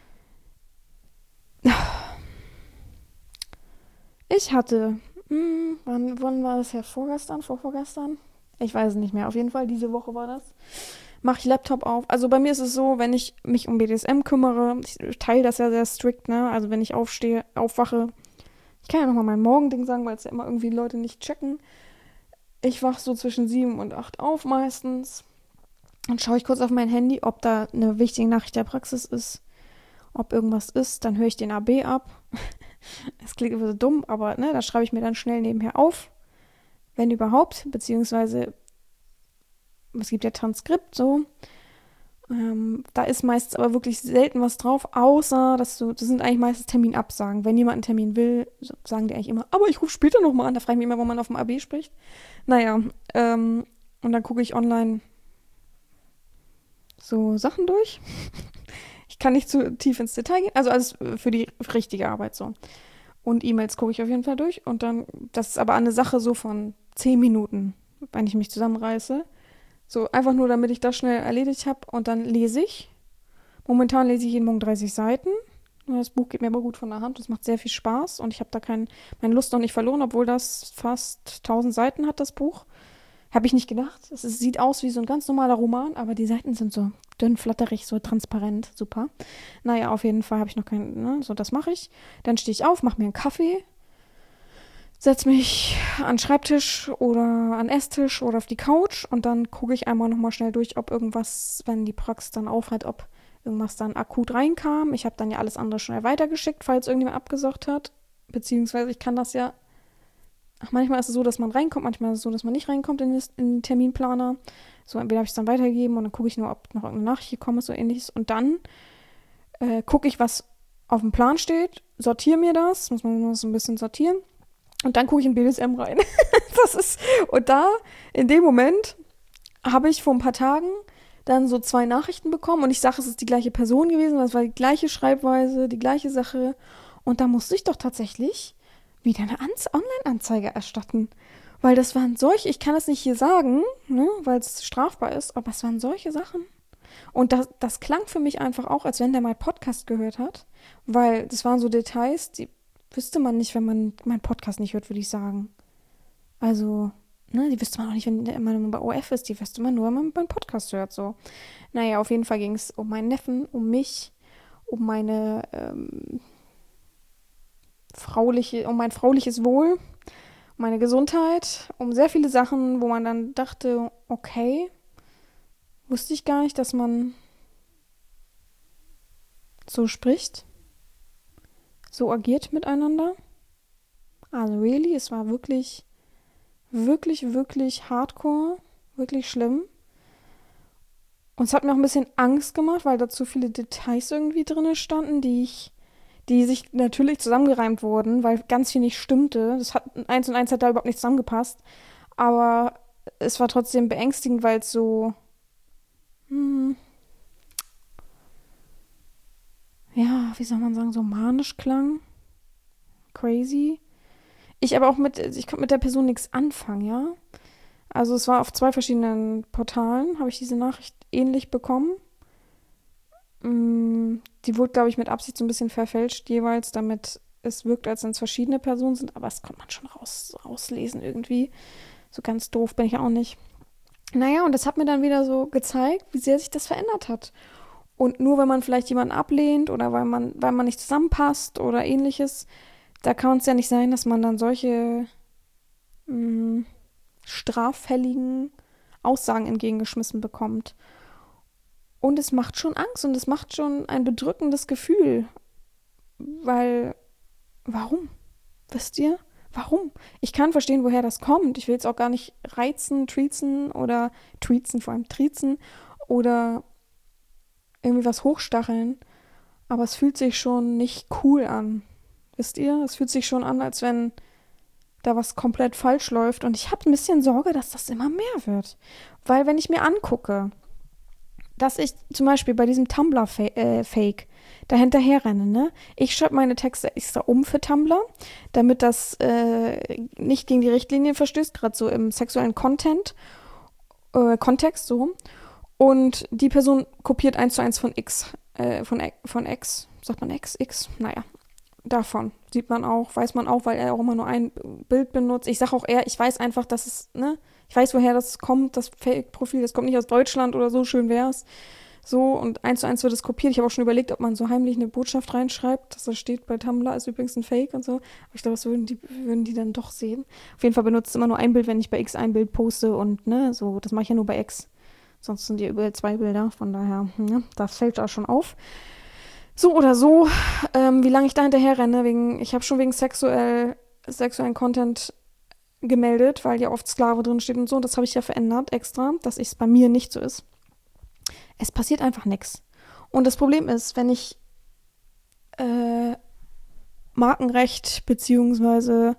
Speaker 1: Ich hatte, wann war das ja? Vorvorgestern? Ich weiß es nicht mehr. Auf jeden Fall, diese Woche war das. Mache ich Laptop auf. Also bei mir ist es so, wenn ich mich um BDSM kümmere, ich teile das ja sehr strikt, ne? Also wenn ich aufwache, ich kann ja nochmal mein Morgending sagen, weil es ja immer irgendwie Leute nicht checken. Ich wache so zwischen 7 und 8 auf meistens. Dann schaue ich kurz auf mein Handy, ob da eine wichtige Nachricht der Praxis ist, ob irgendwas ist. Dann höre ich den AB ab. Es klingt immer so dumm, aber ne, da schreibe ich mir dann schnell nebenher auf, wenn überhaupt, beziehungsweise es gibt ja Transkript so. Da ist meistens aber wirklich selten was drauf, außer das sind eigentlich meistens Terminabsagen. Wenn jemand einen Termin will, sagen die eigentlich immer, aber ich rufe später nochmal an. Da frage ich mich immer, wo man auf dem AB spricht. Naja, und dann gucke ich online so Sachen durch. Ich kann nicht zu tief ins Detail gehen. Also alles für die richtige Arbeit so. Und E-Mails gucke ich auf jeden Fall durch. Und dann, das ist aber eine Sache so von 10 Minuten, wenn ich mich zusammenreiße. So einfach nur, damit ich das schnell erledigt habe. Und dann lese ich. Momentan lese ich jeden Morgen 30 Seiten. Das Buch geht mir aber gut von der Hand. Das macht sehr viel Spaß. Und ich habe da meine Lust noch nicht verloren, obwohl das fast 1000 Seiten hat, das Buch. Habe ich nicht gedacht. Sieht aus wie so ein ganz normaler Roman, aber die Seiten sind so dünn, flatterig, so transparent. Super. Naja, auf jeden Fall habe ich noch keinen, so das mache ich. Dann stehe ich auf, mache mir einen Kaffee, setze mich an den Schreibtisch oder an den Esstisch oder auf die Couch und dann gucke ich einmal nochmal schnell durch, ob irgendwas, wenn die Praxis dann aufhört, ob irgendwas dann akut reinkam. Ich habe dann ja alles andere schnell weitergeschickt, falls irgendjemand abgesagt hat. Beziehungsweise ich kann das ja. Manchmal ist es so, dass man reinkommt, manchmal ist es so, dass man nicht reinkommt in den Terminplaner. So, entweder habe ich es dann weitergegeben und dann gucke ich nur, ob noch irgendeine Nachricht gekommen ist oder ähnliches. Und dann gucke ich, was auf dem Plan steht, sortiere mir das, muss man nur so ein bisschen sortieren. Und dann gucke ich in BDSM rein. Und da, in dem Moment, habe ich vor ein paar Tagen dann so 2 Nachrichten bekommen und ich sage, es ist die gleiche Person gewesen, das war die gleiche Schreibweise, die gleiche Sache. Und da musste ich doch tatsächlich wieder eine Online-Anzeige erstatten. Weil das waren ich kann das nicht hier sagen, ne, weil es strafbar ist, aber es waren solche Sachen. Und das klang für mich einfach auch, als wenn der meinen Podcast gehört hat. Weil das waren so Details, die wüsste man nicht, wenn man meinen Podcast nicht hört, würde ich sagen. Also, ne, die wüsste man auch nicht, wenn man bei OF ist, die wüsste man nur, wenn man meinen Podcast hört, so. Naja, auf jeden Fall ging es um meinen Neffen, um mich, um meine um mein frauliches Wohl, um meine Gesundheit, um sehr viele Sachen, wo man dann dachte, okay, wusste ich gar nicht, dass man so spricht, so agiert miteinander. Also really, es war wirklich, wirklich, wirklich hardcore, wirklich schlimm. Und es hat mir auch ein bisschen Angst gemacht, weil da zu viele Details irgendwie drin standen, die sich natürlich zusammengereimt wurden, weil ganz viel nicht stimmte. Das hat 1 und 1 hat da überhaupt nicht zusammengepasst. Aber es war trotzdem beängstigend, weil es so, ja, wie soll man sagen, so manisch klang. Crazy. Ich konnte mit der Person nichts anfangen, ja. Also es war auf 2 verschiedenen Portalen, habe ich diese Nachricht ähnlich bekommen. Die wurde, glaube ich, mit Absicht so ein bisschen verfälscht jeweils, damit es wirkt, als wenn es verschiedene Personen sind, aber das konnte man schon rauslesen irgendwie. So ganz doof bin ich auch nicht. Naja, und das hat mir dann wieder so gezeigt, wie sehr sich das verändert hat. Und nur wenn man vielleicht jemanden ablehnt oder weil man nicht zusammenpasst oder ähnliches, da kann es ja nicht sein, dass man dann solche straffälligen Aussagen entgegengeschmissen bekommt. Und es macht schon Angst und es macht schon ein bedrückendes Gefühl. Weil, warum? Wisst ihr? Warum? Ich kann verstehen, woher das kommt. Ich will jetzt auch gar nicht reizen, tweezen oder tweezen, vor allem triezen oder irgendwie was hochstacheln, aber es fühlt sich schon nicht cool an. Wisst ihr? Es fühlt sich schon an, als wenn da was komplett falsch läuft. Und ich habe ein bisschen Sorge, dass das immer mehr wird. Weil wenn ich mir angucke, dass ich zum Beispiel bei diesem Tumblr-Fake da hinterher renne, ne? Ich schreibe meine Texte extra um für Tumblr, damit das nicht gegen die Richtlinien verstößt, gerade so im sexuellen Kontext, so. Und die Person kopiert 1:1 von X, von X, sagt man X, naja, davon. Sieht man auch, weiß man auch, weil er auch immer nur ein Bild benutzt. Ich sage auch eher, ich weiß einfach, dass es, ne, ich weiß, woher das kommt, das Fake-Profil, das kommt nicht aus Deutschland oder so, schön wär's. So, und 1:1 wird es kopiert. Ich habe auch schon überlegt, ob man so heimlich eine Botschaft reinschreibt, dass da steht, bei Tumblr ist übrigens ein Fake und so. Aber ich glaube, das würden die dann doch sehen. Auf jeden Fall benutzt es immer nur ein Bild, wenn ich bei X ein Bild poste und, ne, so, das mache ich ja nur bei X. Sonst sind die überall 2 Bilder, von daher, ne, das fällt auch schon auf. So oder so, wie lange ich da hinterher renne, ich habe schon wegen sexuellen Content gemeldet, weil ja oft Sklave drin steht und so. Und das habe ich ja verändert extra, dass es bei mir nicht so ist. Es passiert einfach nichts. Und das Problem ist, wenn ich Markenrecht beziehungsweise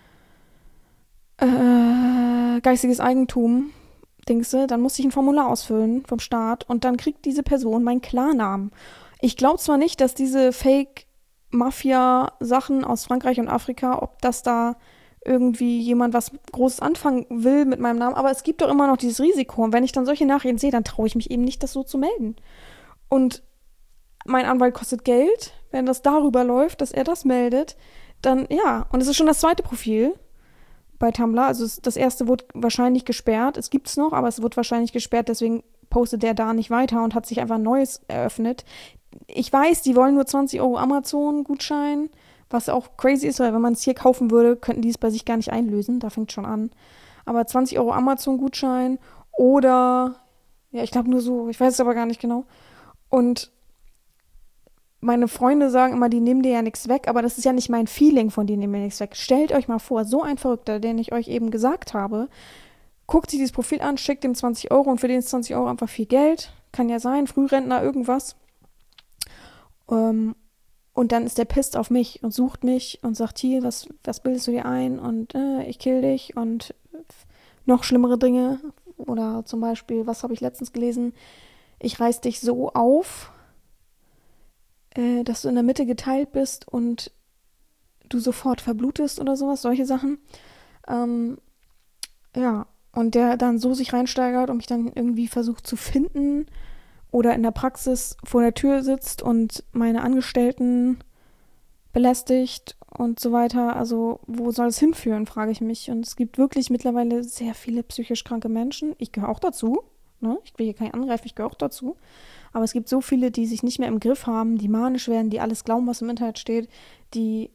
Speaker 1: geistiges Eigentum Dingse, dann muss ich ein Formular ausfüllen vom Staat und dann kriegt diese Person meinen Klarnamen. Ich glaube zwar nicht, dass diese Fake-Mafia-Sachen aus Frankreich und Afrika, ob das da irgendwie jemand was Großes anfangen will mit meinem Namen, aber es gibt doch immer noch dieses Risiko. Und wenn ich dann solche Nachrichten sehe, dann traue ich mich eben nicht, das so zu melden. Und mein Anwalt kostet Geld, wenn das darüber läuft, dass er das meldet, dann ja. Und es ist schon das zweite Profil bei Tumblr. Also das erste wurde wahrscheinlich gesperrt. Es gibt es noch, aber es wird wahrscheinlich gesperrt, deswegen postet der da nicht weiter und hat sich einfach ein neues eröffnet. Ich weiß, die wollen nur 20 Euro Amazon-Gutschein, was auch crazy ist, weil wenn man es hier kaufen würde, könnten die es bei sich gar nicht einlösen. Da fängt schon an. Aber 20 Euro Amazon-Gutschein oder, ja, ich glaube nur so, ich weiß es aber gar nicht genau. Und meine Freunde sagen immer, die nehmen dir ja nichts weg, aber das ist ja nicht mein Feeling, von denen nehmen mir nichts weg. Stellt euch mal vor, so ein Verrückter, den ich euch eben gesagt habe, guckt sich dieses Profil an, schickt ihm 20 Euro und für den ist 20 Euro einfach viel Geld. Kann ja sein, Frührentner, irgendwas. Und dann ist der pisst auf mich und sucht mich und sagt, hier, was bildest du dir ein? Und ich kill dich und noch schlimmere Dinge. Oder zum Beispiel, was habe ich letztens gelesen? Ich reiß dich so auf, dass du in der Mitte geteilt bist und du sofort verblutest oder sowas, solche Sachen. Ja, und der dann so sich reinsteigert und mich dann irgendwie versucht zu finden oder in der Praxis vor der Tür sitzt und meine Angestellten belästigt und so weiter. Also wo soll es hinführen, frage ich mich. Und es gibt wirklich mittlerweile sehr viele psychisch kranke Menschen. Ich gehöre auch dazu. Ne? Ich will hier keinen angreifen, ich gehöre auch dazu. Aber es gibt so viele, die sich nicht mehr im Griff haben, die manisch werden, die alles glauben, was im Internet steht, die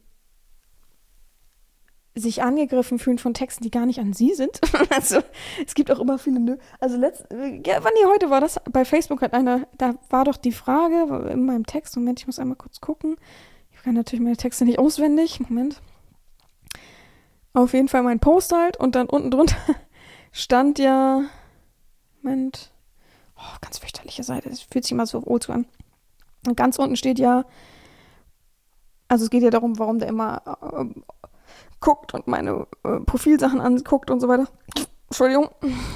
Speaker 1: sich angegriffen fühlen von Texten, die gar nicht an sie sind. Also es gibt auch immer viele, ne? Also heute war das, bei Facebook hat einer, da war doch die Frage in meinem Text, Moment, ich muss einmal kurz gucken. Ich kann natürlich meine Texte nicht auswendig, Moment. Auf jeden Fall mein Post halt und dann unten drunter stand ja, Moment, ganz fürchterliche Seite, das fühlt sich immer so oldschool an. Und ganz unten steht ja, also es geht ja darum, warum der immer guckt und meine Profilsachen anguckt und so weiter. Entschuldigung.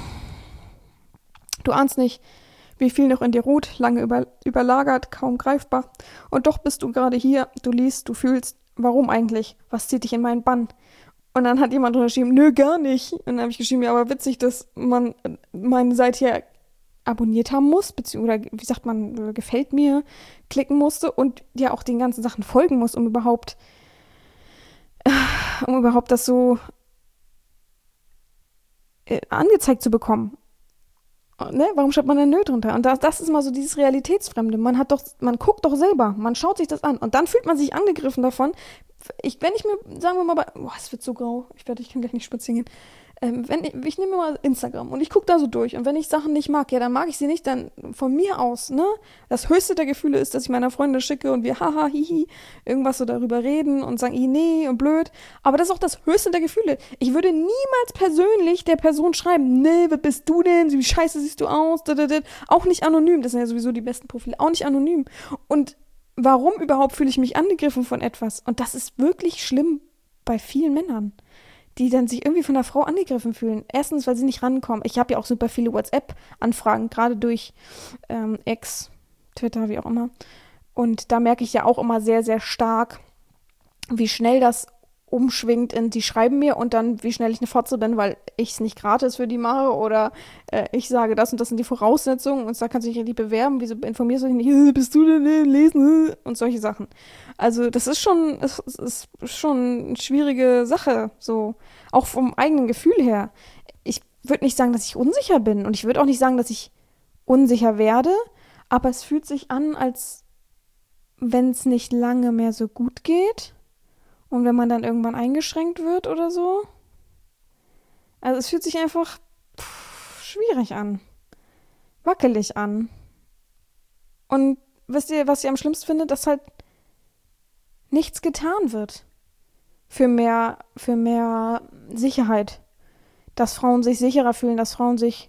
Speaker 1: Du ahnst nicht, wie viel noch in dir ruht, lange überlagert, kaum greifbar. Und doch bist du gerade hier, du liest, du fühlst. Warum eigentlich? Was zieht dich in meinen Bann? Und dann hat jemand drunter geschrieben, nö, gar nicht. Und dann habe ich geschrieben, ja, aber witzig, dass man meine Seite hier abonniert haben muss, oder wie sagt man, gefällt mir, klicken musste und ja auch den ganzen Sachen folgen muss, um überhaupt das so angezeigt zu bekommen. Ne? Warum schreibt man denn nö drunter? Und das ist mal so dieses Realitätsfremde. Man guckt doch selber, man schaut sich das an und dann fühlt man sich angegriffen davon. Wenn ich mir, sagen wir mal, es wird so grau, ich kann gleich nicht spazieren gehen. ich nehme mal Instagram und ich gucke da so durch und wenn ich Sachen nicht mag, ja, dann mag ich sie nicht, dann von mir aus, ne? Das höchste der Gefühle ist, dass ich meiner Freundin schicke und wir haha, hihi, irgendwas so darüber reden und sagen, nee und blöd. Aber das ist auch das höchste der Gefühle. Ich würde niemals persönlich der Person schreiben, nee, wer bist du denn? Wie scheiße siehst du aus? Auch nicht anonym, das sind ja sowieso die besten Profile, auch nicht anonym. Und warum überhaupt fühle ich mich angegriffen von etwas? Und das ist wirklich schlimm bei vielen Männern, die dann sich irgendwie von der Frau angegriffen fühlen. Erstens, weil sie nicht rankommen. Ich habe ja auch super viele WhatsApp-Anfragen, gerade durch X, Twitter, wie auch immer. Und da merke ich ja auch immer sehr, sehr stark, wie schnell das umschwingt in, die schreiben mir und dann, wie schnell ich eine Fotze bin, weil ich es nicht gratis für die mache oder ich sage, das und das sind die Voraussetzungen und da kannst du dich richtig bewerben, wieso informierst du dich nicht, bist du denn lesen und solche Sachen. Also das ist schon, es ist schon eine schwierige Sache, so, auch vom eigenen Gefühl her. Ich würde nicht sagen, dass ich unsicher bin und ich würde auch nicht sagen, dass ich unsicher werde, aber es fühlt sich an, als wenn es nicht lange mehr so gut geht. Und wenn man dann irgendwann eingeschränkt wird oder so. Also es fühlt sich einfach schwierig an. Wackelig an. Und wisst ihr, was ich am schlimmsten finde? Dass halt nichts getan wird. Für mehr Sicherheit. Dass Frauen sich sicherer fühlen, dass Frauen sich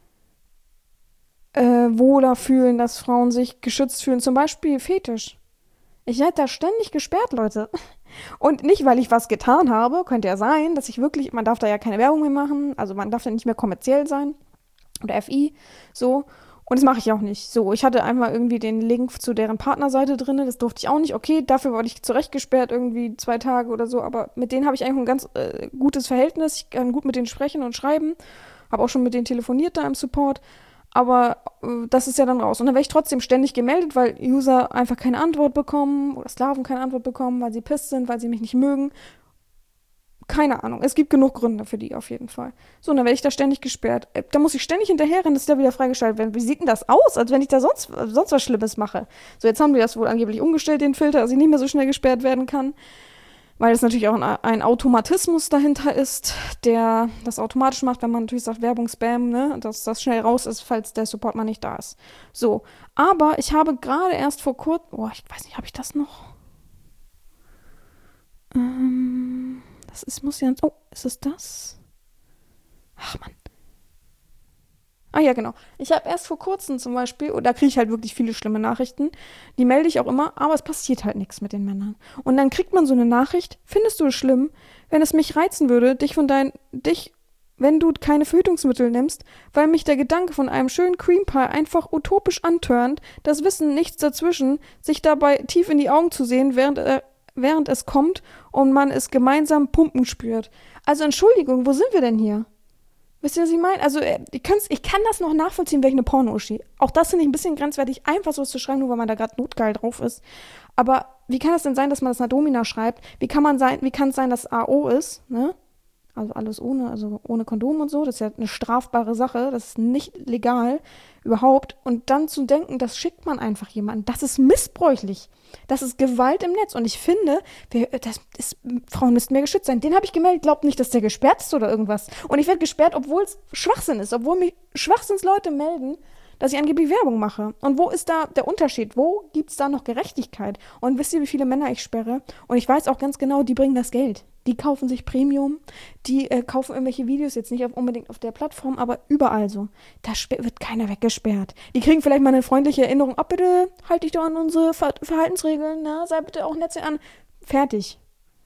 Speaker 1: wohler fühlen, dass Frauen sich geschützt fühlen. Zum Beispiel Fetisch. Ich werde da ständig gesperrt, Leute. Und nicht, weil ich was getan habe, könnte ja sein, dass ich wirklich, man darf da ja keine Werbung mehr machen, also man darf da nicht mehr kommerziell sein oder FI, so. Und das mache ich auch nicht. So, ich hatte einmal irgendwie den Link zu deren Partnerseite drin, das durfte ich auch nicht. Okay, dafür wurde ich zurechtgesperrt, irgendwie 2 Tage oder so, aber mit denen habe ich eigentlich ein ganz gutes Verhältnis. Ich kann gut mit denen sprechen und schreiben, habe auch schon mit denen telefoniert da im Support. Aber das ist ja dann raus. Und dann werde ich trotzdem ständig gemeldet, weil User einfach keine Antwort bekommen oder Sklaven keine Antwort bekommen, weil sie pisst sind, weil sie mich nicht mögen. Keine Ahnung. Es gibt genug Gründe für die auf jeden Fall. So, und dann werde ich da ständig gesperrt. Da muss ich ständig hinterherrennen, dass die da wieder freigeschaltet werden. Wie sieht denn das aus, als wenn ich da sonst was Schlimmes mache? So, jetzt haben die das wohl angeblich umgestellt, den Filter, dass ich nicht mehr so schnell gesperrt werden kann. Weil es natürlich auch ein Automatismus dahinter ist, der das automatisch macht, wenn man natürlich sagt Werbung, Spam, ne, dass das schnell raus ist, falls der Support mal nicht da ist. So, aber ich habe gerade erst vor kurzem, ich weiß nicht, habe ich das noch? Ist es das? Ach Mann. Ah ja, genau. Ich habe erst vor kurzem zum Beispiel, und da kriege ich halt wirklich viele schlimme Nachrichten, die melde ich auch immer, aber es passiert halt nichts mit den Männern. Und dann kriegt man so eine Nachricht, findest du es schlimm, wenn es mich reizen würde, wenn du keine Verhütungsmittel nimmst, weil mich der Gedanke von einem schönen Cream Pie einfach utopisch antörnt, das Wissen, nichts dazwischen, sich dabei tief in die Augen zu sehen, während es kommt und man es gemeinsam pumpen spürt. Also Entschuldigung, wo sind wir denn hier? Wisst ihr, was ich meine? Also, ich kann das noch nachvollziehen, welche eine Porno-Uschi. Auch das finde ich ein bisschen grenzwertig, einfach so zu schreiben, nur weil man da gerade notgeil drauf ist. Aber wie kann es denn sein, dass man das einer Domina schreibt? Wie kann es sein, dass AO ist, ne? Also alles ohne Kondom und so. Das ist ja eine strafbare Sache. Das ist nicht legal überhaupt. Und dann zu denken, das schickt man einfach jemandem. Das ist missbräuchlich. Das ist Gewalt im Netz. Und ich finde, Frauen müssten mehr geschützt sein. Den habe ich gemeldet. Glaubt nicht, dass der gesperrt ist oder irgendwas. Und ich werde gesperrt, obwohl es Schwachsinn ist. Obwohl mich Schwachsinnsleute melden, dass ich angeblich Werbung mache. Und wo ist da der Unterschied? Wo gibt es da noch Gerechtigkeit? Und wisst ihr, wie viele Männer ich sperre? Und ich weiß auch ganz genau, die bringen das Geld. Die kaufen sich Premium, die kaufen irgendwelche Videos, jetzt nicht unbedingt auf der Plattform, aber überall so. Da wird keiner weggesperrt. Die kriegen vielleicht mal eine freundliche Erinnerung. Oh, bitte, halt dich doch an unsere Verhaltensregeln, ne? Sei bitte auch nett an. Fertig.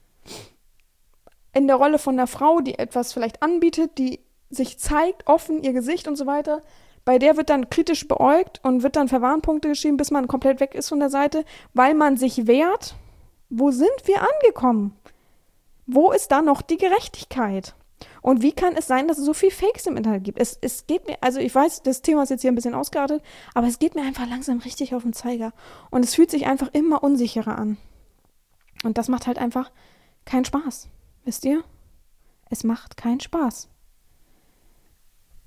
Speaker 1: In der Rolle von einer Frau, die etwas vielleicht anbietet, die sich zeigt, offen, ihr Gesicht und so weiter, bei der wird dann kritisch beäugt und wird dann Verwarnpunkte geschrieben, bis man komplett weg ist von der Seite, weil man sich wehrt. Wo sind wir angekommen? Wo ist da noch die Gerechtigkeit? Und wie kann es sein, dass es so viel Fakes im Internet gibt? Es geht mir, also ich weiß, das Thema ist jetzt hier ein bisschen ausgeartet, aber es geht mir einfach langsam richtig auf den Zeiger. Und es fühlt sich einfach immer unsicherer an. Und das macht halt einfach keinen Spaß. Wisst ihr? Es macht keinen Spaß.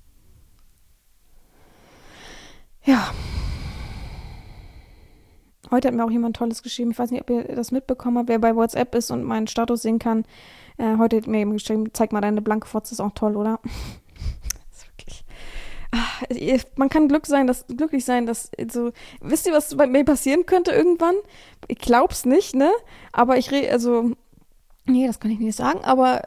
Speaker 1: Ja. Heute hat mir auch jemand Tolles geschrieben. Ich weiß nicht, ob ihr das mitbekommen habt, wer bei WhatsApp ist und meinen Status sehen kann. Heute hat mir eben geschrieben, zeig mal deine blanke Fotze, ist auch toll, oder? Das ist wirklich. Man kann glücklich sein, dass so. Wisst ihr, was bei mir passieren könnte irgendwann? Ich glaub's nicht, ne? Aber nee, das kann ich nicht sagen, aber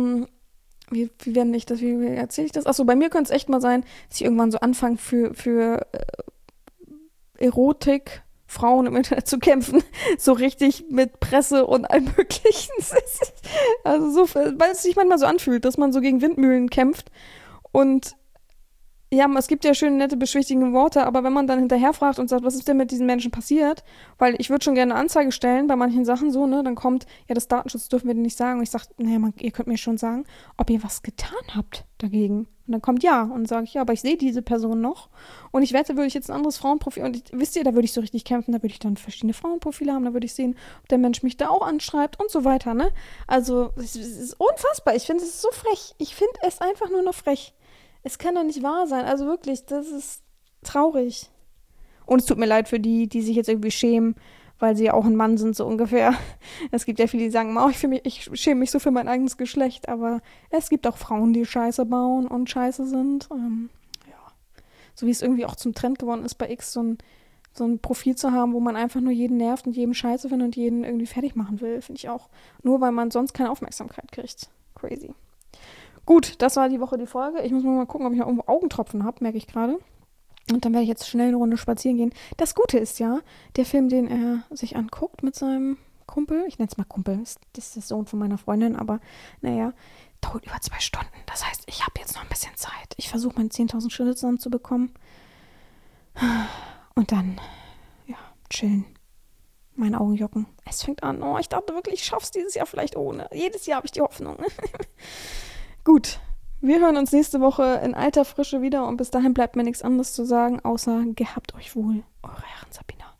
Speaker 1: wie erzähle ich das? Achso, bei mir könnte es echt mal sein, dass ich irgendwann so anfange für Erotik, Frauen im Internet zu kämpfen. So richtig mit Presse und allem Möglichen. Also so, weil es sich manchmal so anfühlt, dass man so gegen Windmühlen kämpft. Und ja, es gibt ja schöne, nette, beschwichtigende Worte, aber wenn man dann hinterher fragt und sagt, was ist denn mit diesen Menschen passiert? Weil ich würde schon gerne eine Anzeige stellen bei manchen Sachen so, ne? Dann kommt, ja, das Datenschutz dürfen wir dir nicht sagen. Und ich sage, naja, ihr könnt mir schon sagen, ob ihr was getan habt dagegen. Und dann kommt ja. Und dann sage ich, ja, aber ich sehe diese Person noch. Und ich wette, würde ich jetzt ein anderes Frauenprofil, und wisst ihr, da würde ich so richtig kämpfen, da würde ich dann verschiedene Frauenprofile haben, da würde ich sehen, ob der Mensch mich da auch anschreibt und so weiter, ne? Also, es ist unfassbar. Ich finde, es ist so frech. Ich finde es einfach nur noch frech. Es kann doch nicht wahr sein. Also wirklich, das ist traurig. Und es tut mir leid für die, die sich jetzt irgendwie schämen, weil sie ja auch ein Mann sind, so ungefähr. Es gibt ja viele, die sagen, oh, ich schäme mich so für mein eigenes Geschlecht. Aber es gibt auch Frauen, die Scheiße bauen und scheiße sind. Ja. So wie es irgendwie auch zum Trend geworden ist, bei X so ein Profil zu haben, wo man einfach nur jeden nervt und jedem Scheiße findet und jeden irgendwie fertig machen will, finde ich auch. Nur weil man sonst keine Aufmerksamkeit kriegt. Crazy. Gut, das war die Woche die Folge. Ich muss mal gucken, ob ich noch irgendwo Augentropfen habe, merke ich gerade. Und dann werde ich jetzt schnell eine Runde spazieren gehen. Das Gute ist ja, der Film, den er sich anguckt mit seinem Kumpel, ich nenne es mal Kumpel, das ist der Sohn von meiner Freundin, aber naja, dauert über 2 Stunden. Das heißt, ich habe jetzt noch ein bisschen Zeit. Ich versuche meine 10.000 Schritte zusammenzubekommen. Und dann, ja, chillen. Meine Augen jucken. Es fängt an. Oh, ich dachte wirklich, ich schaff's dieses Jahr vielleicht ohne. Jedes Jahr habe ich die Hoffnung. Gut, wir hören uns nächste Woche in alter Frische wieder und bis dahin bleibt mir nichts anderes zu sagen, außer gehabt euch wohl, eure Herren Sabina.